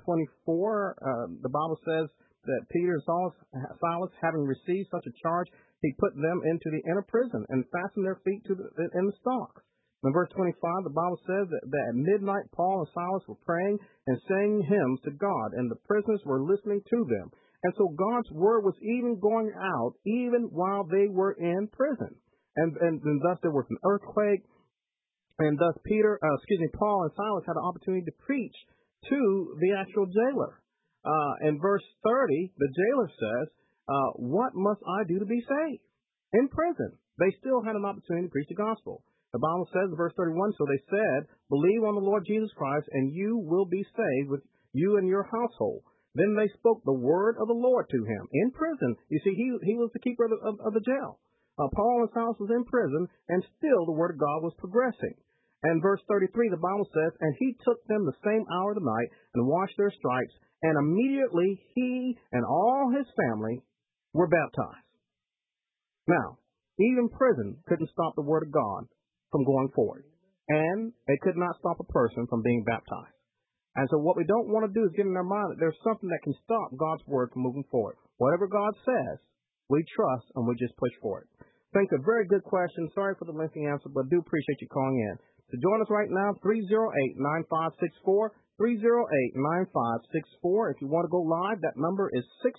24, the Bible says that Peter and Silas, having received such a charge, he put them into the inner prison and fastened their feet in the stocks. In verse 25, the Bible says that at midnight Paul and Silas were praying and singing hymns to God, and the prisoners were listening to them. And so God's word was even going out even while they were in prison. And thus there was an earthquake, and thus Paul and Silas had an opportunity to preach to the actual jailer. In verse 30, the jailer says, what must I do to be saved? In prison, they still had an opportunity to preach the gospel. The Bible says in verse 31, so they said, believe on the Lord Jesus Christ, and you will be saved with you and your household. Then they spoke the word of the Lord to him. In prison, you see, he was the keeper of the jail. Paul and Silas was in prison, and still the word of God was progressing. And verse 33, the Bible says, and he took them the same hour of the night and washed their stripes, and immediately he and all his family were baptized. Now, even prison couldn't stop the word of God from going forward. And it could not stop a person from being baptized. And so what we don't want to do is get in our mind that there's something that can stop God's word from moving forward. Whatever God says, we trust and we just push forward. Thanks, a very good question. Sorry for the lengthy answer, but I do appreciate you calling in. So join us right now, 308-9564, 308-9564. If you want to go live, that number is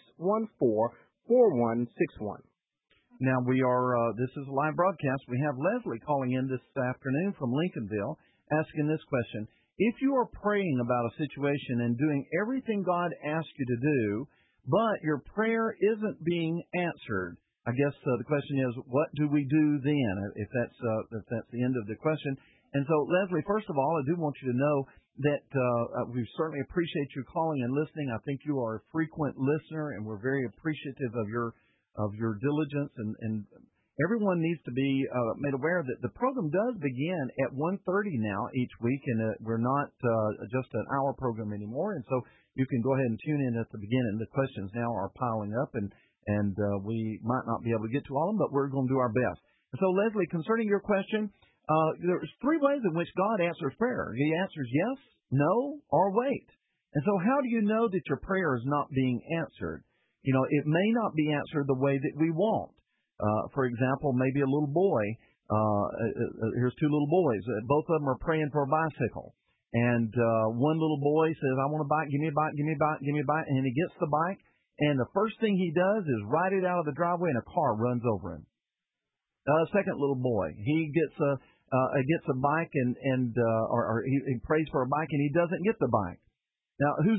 614-4161. Now this is a live broadcast. We have Leslie calling in this afternoon from Lincolnville asking this question. If you are praying about a situation and doing everything God asks you to do, but your prayer isn't being answered, I guess the question is, what do we do then, if that's the end of the question? And so, Leslie, first of all, I do want you to know that we certainly appreciate you calling and listening. I think you are a frequent listener, and we're very appreciative of your diligence. And everyone needs to be made aware that the program does begin at 1:30 now each week, and we're not just an hour program anymore. And so you can go ahead and tune in at the beginning. The questions now are piling up, and we might not be able to get to all of them, but we're going to do our best. And so, Leslie, concerning your question, there's three ways in which God answers prayer. He answers yes, no, or wait. And so how do you know that your prayer is not being answered? It may not be answered the way that we want. For example, maybe a little boy, here's two little boys. Both of them are praying for a bicycle. And one little boy says, I want a bike, give me a bike, give me a bike, give me a bike. And he gets the bike, and the first thing he does is ride it out of the driveway, and a car runs over him. Second little boy, he gets a bike or he prays for a bike, and he doesn't get the bike. Now, whose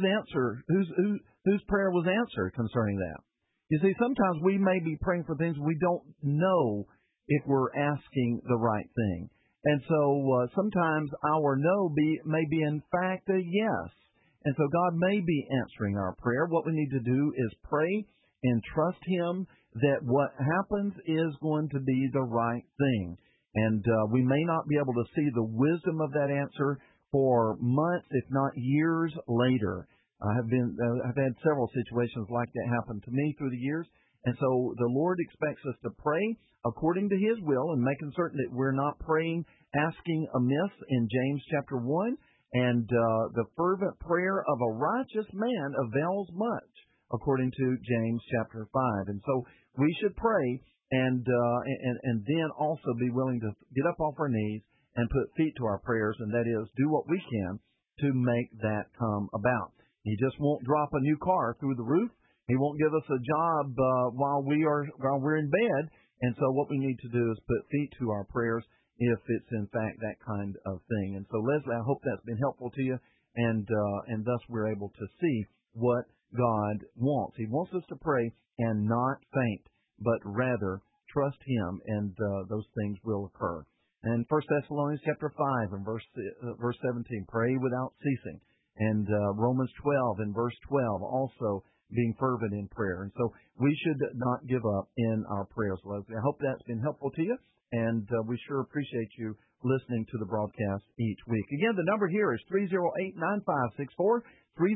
prayer was answered concerning that? You see, sometimes we may be praying for things we don't know if we're asking the right thing. And so sometimes our no may be in fact a yes. And so God may be answering our prayer. What we need to do is pray and trust Him that what happens is going to be the right thing. And we may not be able to see the wisdom of that answer for months, if not years later. I've had several situations like that happen to me through the years. And so the Lord expects us to pray according to His will and making certain that we're not praying, asking amiss in James chapter 1. And the fervent prayer of a righteous man avails much, according to James chapter 5. And so we should pray and then also be willing to get up off our knees and put feet to our prayers, and that is do what we can to make that come about. He just won't drop a new car through the roof. He won't give us a job while we're in bed. And so what we need to do is put feet to our prayers if it's in fact that kind of thing. And so, Leslie, I hope that's been helpful to you, and thus we're able to see what God wants. He wants us to pray and not faint, but rather trust Him, and those things will occur. And 1 Thessalonians chapter 5 and verse 17, pray without ceasing. And Romans 12 and verse 12, also being fervent in prayer. And so we should not give up in our prayers, Leslie. I hope that's been helpful to you, and we sure appreciate you listening to the broadcast each week. Again, the number here is 308-9564,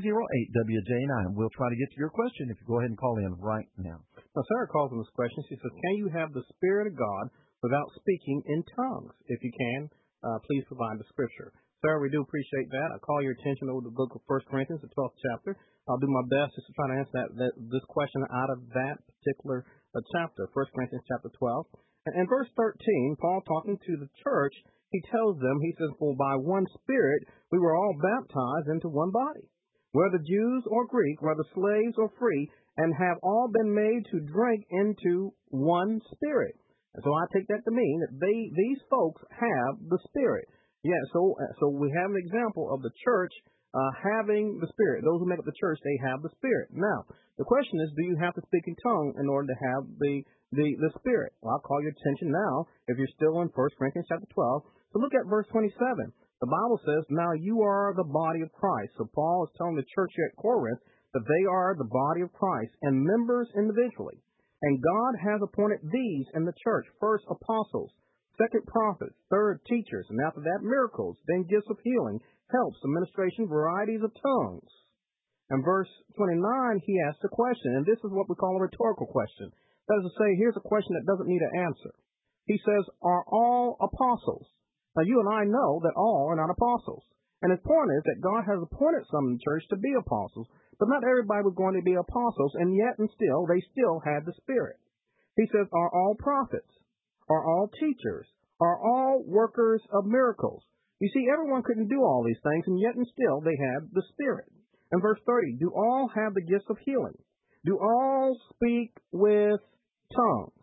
308-WJ9. We'll try to get to your question if you go ahead and call in right now. Now, Sarah calls on this question. She says, can you have the Spirit of God without speaking in tongues? If you can, please provide the scripture. Sarah, we do appreciate that. I call your attention over to the book of 1 Corinthians, the 12th chapter. I'll do my best just to try to answer this question out of that particular chapter, 1 Corinthians chapter 12. And in verse 13, Paul, talking to the church, he tells them, he says, for by one Spirit we were all baptized into one body, whether Jews or Greek, whether slaves or free, and have all been made to drink into one Spirit. And so I take that to mean that these folks have the Spirit. Yeah, so we have an example of the church having the Spirit. Those who make up the church, they have the Spirit. Now, the question is, do you have to speak in tongue in order to have the Spirit? Well, I'll call your attention now, if you're still in 1 Corinthians chapter 12. So look at verse 27. The Bible says, now you are the body of Christ. So Paul is telling the church at Corinth that they are the body of Christ and members individually. And God has appointed these in the church, first apostles, second prophets, third teachers, and after that miracles, then gifts of healing, helps, administration, varieties of tongues. And verse 29, he asks a question, and this is what we call a rhetorical question. That is to say, here's a question that doesn't need an answer. He says, are all apostles? Now, you and I know that all are not apostles. And his point is that God has appointed some in the church to be apostles, but not everybody was going to be apostles, and yet and still, they still had the Spirit. He says, are all prophets? Are all teachers? Are all workers of miracles? You see, everyone couldn't do all these things, and yet and still they had the Spirit. And verse 30, do all have the gifts of healing? Do all speak with tongues?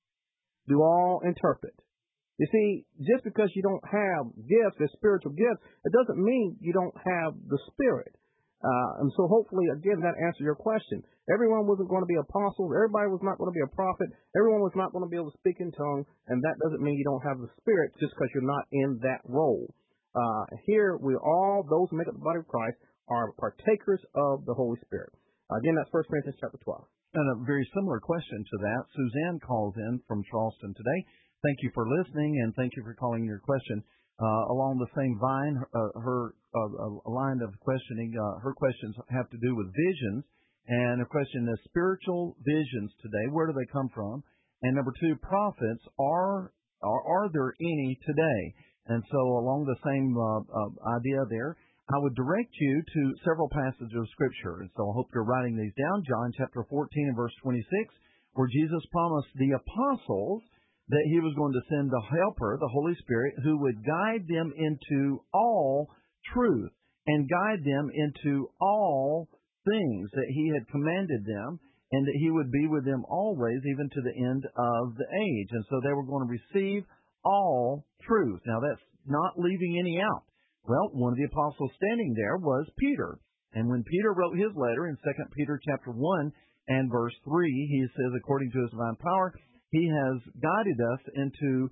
Do all interpret? You see, just because you don't have gifts, the spiritual gifts, it doesn't mean you don't have the Spirit. And so hopefully, again, that answers your question. Everyone wasn't going to be apostles. Everybody was not going to be a prophet. Everyone was not going to be able to speak in tongues. And that doesn't mean you don't have the Spirit just because you're not in that role. Here, those who make up the body of Christ are partakers of the Holy Spirit. Again, that's 1 Corinthians chapter 12. And a very similar question to that, Suzanne calls in from Charleston today. Thank you for listening, and thank you for calling your question. Along the same line, her line of questioning, her questions have to do with visions. And a question is, spiritual visions today, where do they come from? And number two, prophets, are there any today? And so along the same idea there, I would direct you to several passages of Scripture. And so I hope you're writing these down. John chapter 14 and verse 26, where Jesus promised the apostles that he was going to send the Helper, the Holy Spirit, who would guide them into all truth and guide them into all things that he had commanded them, and that he would be with them always, even to the end of the age. And so they were going to receive all truth. Now, that's not leaving any out. Well, one of the apostles standing there was Peter. And when Peter wrote his letter in 2 Peter chapter 1 and verse 3, he says, according to his divine power, he has guided us into,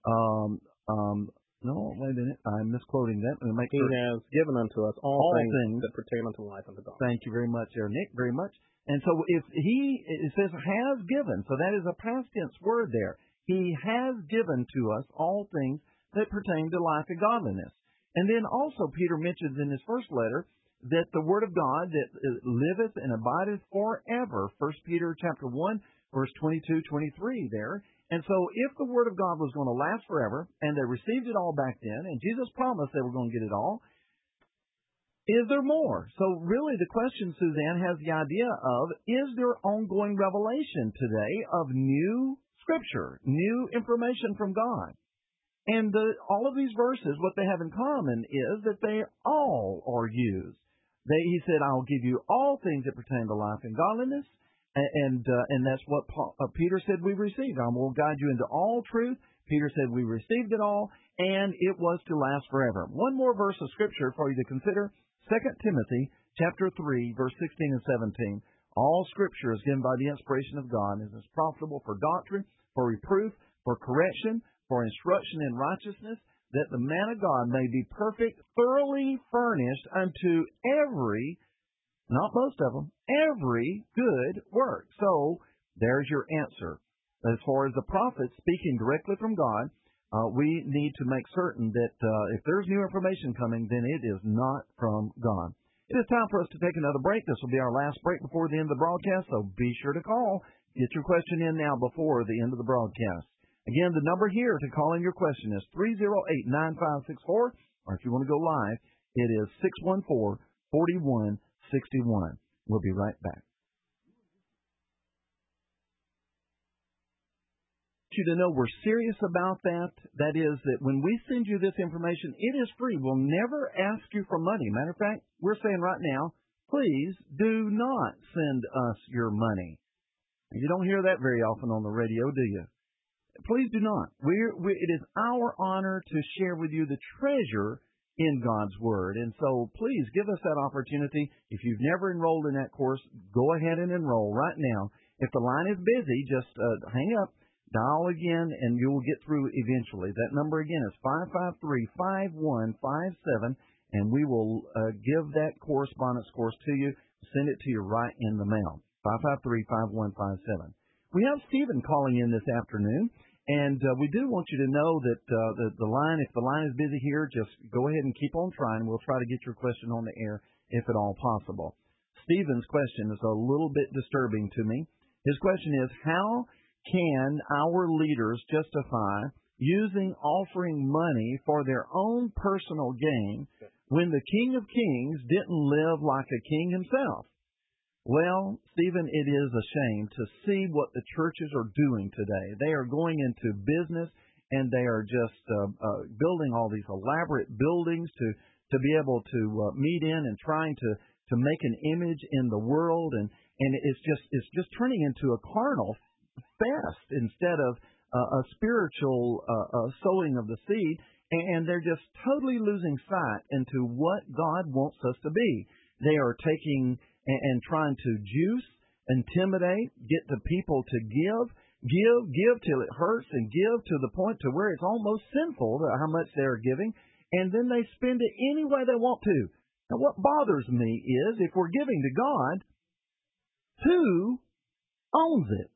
no, wait a minute, I'm misquoting that. He has given unto us all things that pertain unto life and to God. Thank you very much there, Nick, very much. And so it says has given, so that is a past tense word there. He has given to us all things that pertain to life and godliness. And then also Peter mentions in his first letter that the word of God that liveth and abideth forever. 1 Peter chapter 1, verse 22, 23 there. And so if the word of God was going to last forever, and they received it all back then, and Jesus promised they were going to get it all, is there more? So really the question, Suzanne, has the idea of, is there ongoing revelation today of new Scripture, new information from God? And all of these verses, what they have in common is that they all are used. He said, I'll give you all things that pertain to life and godliness. And that's what Peter said we received. I will guide you into all truth. Peter said we received it all, and it was to last forever. One more verse of Scripture for you to consider, 2 Timothy chapter 3, verse 16 and 17. All Scripture is given by the inspiration of God and is profitable for doctrine, for reproof, for correction, for instruction in righteousness, that the man of God may be perfect, thoroughly furnished unto every, not most of them, every good work. So, there's your answer. As far as the prophets speaking directly from God, we need to make certain that if there's new information coming, then it is not from God. It is time for us to take another break. This will be our last break before the end of the broadcast, so be sure to call. Get your question in now before the end of the broadcast. Again, the number here to call in your question is 308-9564, or if you want to go live, it is 614-4161. We'll be right back. You to know we're serious about that. That is that when we send you this information, it is free. We'll never ask you for money. Matter of fact, we're saying right now, please do not send us your money. You don't hear that very often on the radio, do you? Please do not. It is our honor to share with you the treasure in God's Word. And so please give us that opportunity. If you've never enrolled in that course, go ahead and enroll right now. If the line is busy, just hang up. Dial again, and you will get through eventually. That number again is 553-5157, and we will give that correspondence course to you. Send it to you right in the mail. 553-5157. We have Stephen calling in this afternoon, and we do want you to know that the line, if the line is busy here, just go ahead and keep on trying. We'll try to get your question on the air if at all possible. Stephen's question is a little bit disturbing to me. His question is, how can our leaders justify offering money for their own personal gain when the King of Kings didn't live like a king himself? Well, Stephen, it is a shame to see what the churches are doing today. They are going into business, and they are just building all these elaborate buildings to be able to meet in and trying to make an image in the world, and it's just turning into a carnal fast instead of a spiritual sowing of the seed, and they're just totally losing sight into what God wants us to be. They are taking and trying to juice, intimidate, get the people to give till it hurts, and give to the point to where it's almost sinful how much they're giving, and then they spend it any way they want to. Now, what bothers me is if we're giving to God, who owns it?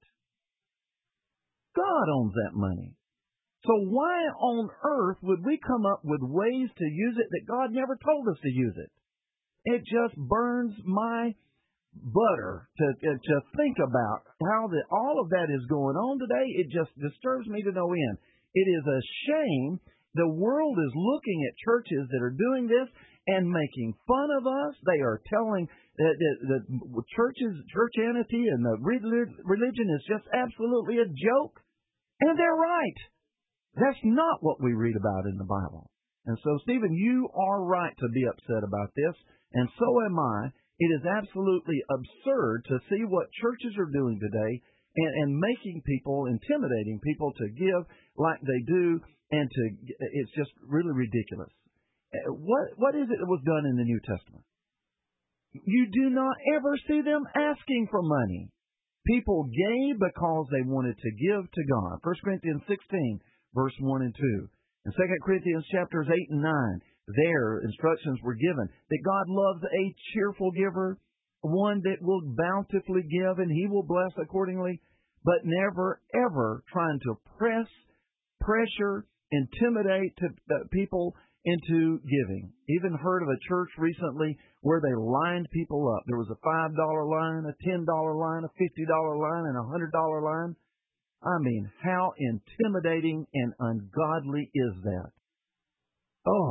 God owns that money. So why on earth would we come up with ways to use it that God never told us to use it? It just burns my butter to think about how all of that is going on today. It just disturbs me to no end. It is a shame. The world is looking at churches that are doing this and making fun of us. They are telling the churchianity and the religion is just absolutely a joke. And they're right. That's not what we read about in the Bible. And so, Stephen, you are right to be upset about this, and so am I. It is absolutely absurd to see what churches are doing today and making people, intimidating people to give like they do, and it's just really ridiculous. What is it that was done in the New Testament? You do not ever see them asking for money. People gave because they wanted to give to God. 1 Corinthians 16, verse 1 and 2. In 2 Corinthians chapters 8 and 9, there instructions were given that God loves a cheerful giver, one that will bountifully give, and he will bless accordingly, but never, ever trying to pressure, intimidate people into giving. Even heard of a church recently where they lined people up. There was a $5 line, a $10 line, a $50 line, and a $100 line. I mean, how intimidating and ungodly is that? Oh.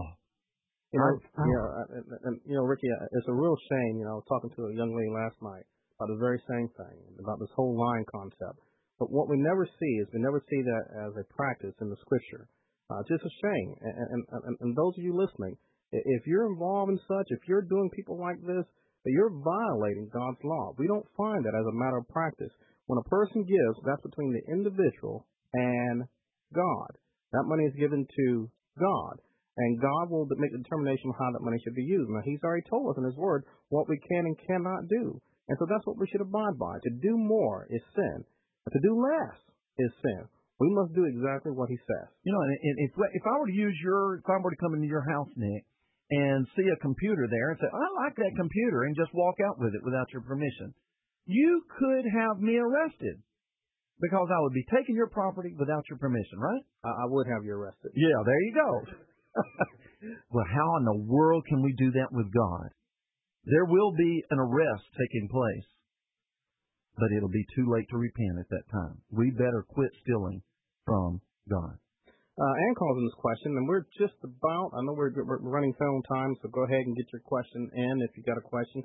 Ricky, it's a real shame. I was talking to a young lady last night about the very same thing, about this whole line concept. But what we never see is we never see that as a practice in the Scripture. Just a shame. And those of you listening, if you're involved in such, if you're doing people like this, you're violating God's law. We don't find that as a matter of practice. When a person gives, that's between the individual and God. That money is given to God, and God will make the determination of how that money should be used. Now, He's already told us in His Word what we can and cannot do, and so that's what we should abide by. To do more is sin, and to do less is sin. We must do exactly what He says. You know, and if I were to come into your house, Nick, and see a computer there and say, I like that computer, and just walk out with it without your permission, you could have me arrested because I would be taking your property without your permission, right? I would have you arrested. Yeah, there you go. Well, how in the world can we do that with God? There will be an arrest taking place, but it'll be too late to repent at that time. We better quit stealing from God. Ann calls in this question, and we're just about, I know we're running phone time, so go ahead and get your question in if you got a question,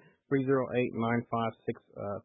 308-956,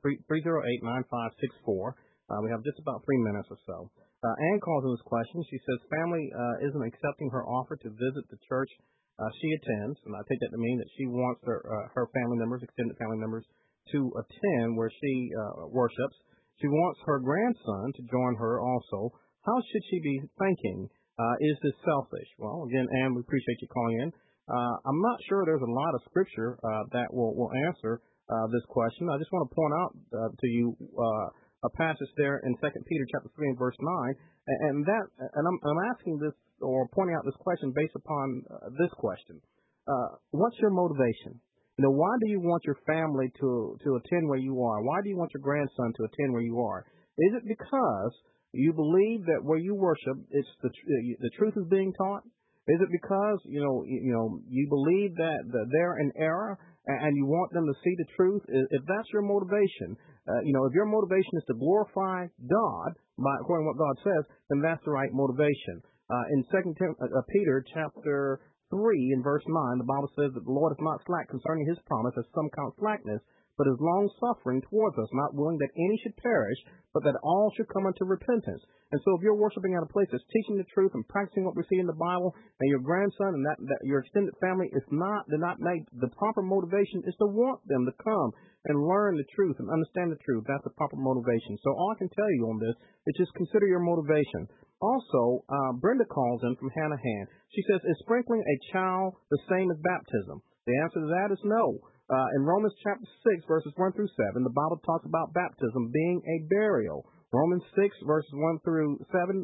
308-9564. We have just about 3 minutes or so. Ann calls in this question. She says family isn't accepting her offer to visit the church she attends, and I take that to mean that she wants her family members, extended family members, to attend where she worships. She wants her grandson to join her also. How should she be thinking? Is this selfish? Well, again, Ann, we appreciate you calling in. I'm not sure there's a lot of scripture that will answer this question. I just want to point out to you a passage there in 2 Peter chapter 3 and verse 9, and I'm asking this or pointing out this question based upon this question. What's your motivation? You know, why do you want your family to attend where you are? Why do you want your grandson to attend where you are? Is it because you believe that where you worship, it's the truth is being taught? Is it because you believe that they're in error and you want them to see the truth? If that's your motivation, if your motivation is to glorify God according to what God says, then that's the right motivation. In 2 Peter chapter 3 and verse 9, the Bible says that the Lord is not slack concerning His promise, as some count slackness, but is long-suffering towards us, not willing that any should perish, but that all should come unto repentance. And so if you're worshiping at a place that's teaching the truth and practicing what we see in the Bible, and your grandson and that your extended family they're not made, the proper motivation is to want them to come and learn the truth and understand the truth. That's the proper motivation. So all I can tell you on this is just consider your motivation. Also, Brenda calls in from Hanahan. She says, is sprinkling a child the same as baptism? The answer to that is no. In Romans chapter 6, verses 1 through 7, the Bible talks about baptism being a burial. Romans 6, verses 1 through 7,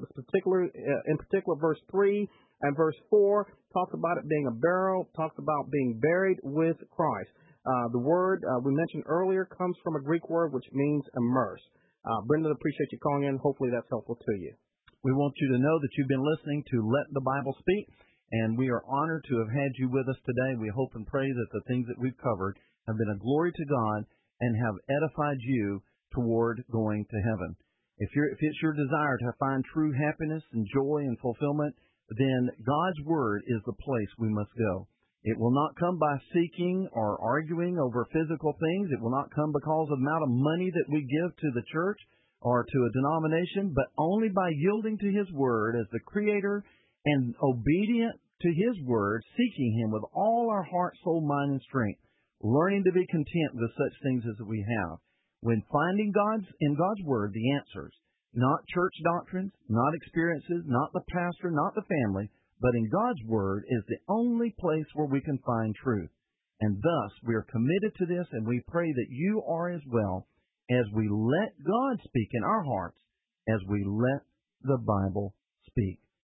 in particular verse 3 and verse 4, talks about it being a burial, talks about being buried with Christ. The word we mentioned earlier comes from a Greek word which means immerse. Brenda, appreciate you calling in. Hopefully that's helpful to you. We want you to know that you've been listening to Let the Bible Speak, and we are honored to have had you with us today. We hope and pray that the things that we've covered have been a glory to God and have edified you toward going to heaven. If it's your desire to find true happiness and joy and fulfillment, then God's Word is the place we must go. It will not come by seeking or arguing over physical things. It will not come because of the amount of money that we give to the church or to a denomination, but only by yielding to His Word as the Creator and obedient to His Word, seeking Him with all our heart, soul, mind, and strength, learning to be content with such things as we have. When finding in God's Word the answers, not church doctrines, not experiences, not the pastor, not the family, but in God's Word is the only place where we can find truth. And thus, we are committed to this, and we pray that you are as well, as we let God speak in our hearts, as we let the Bible speak.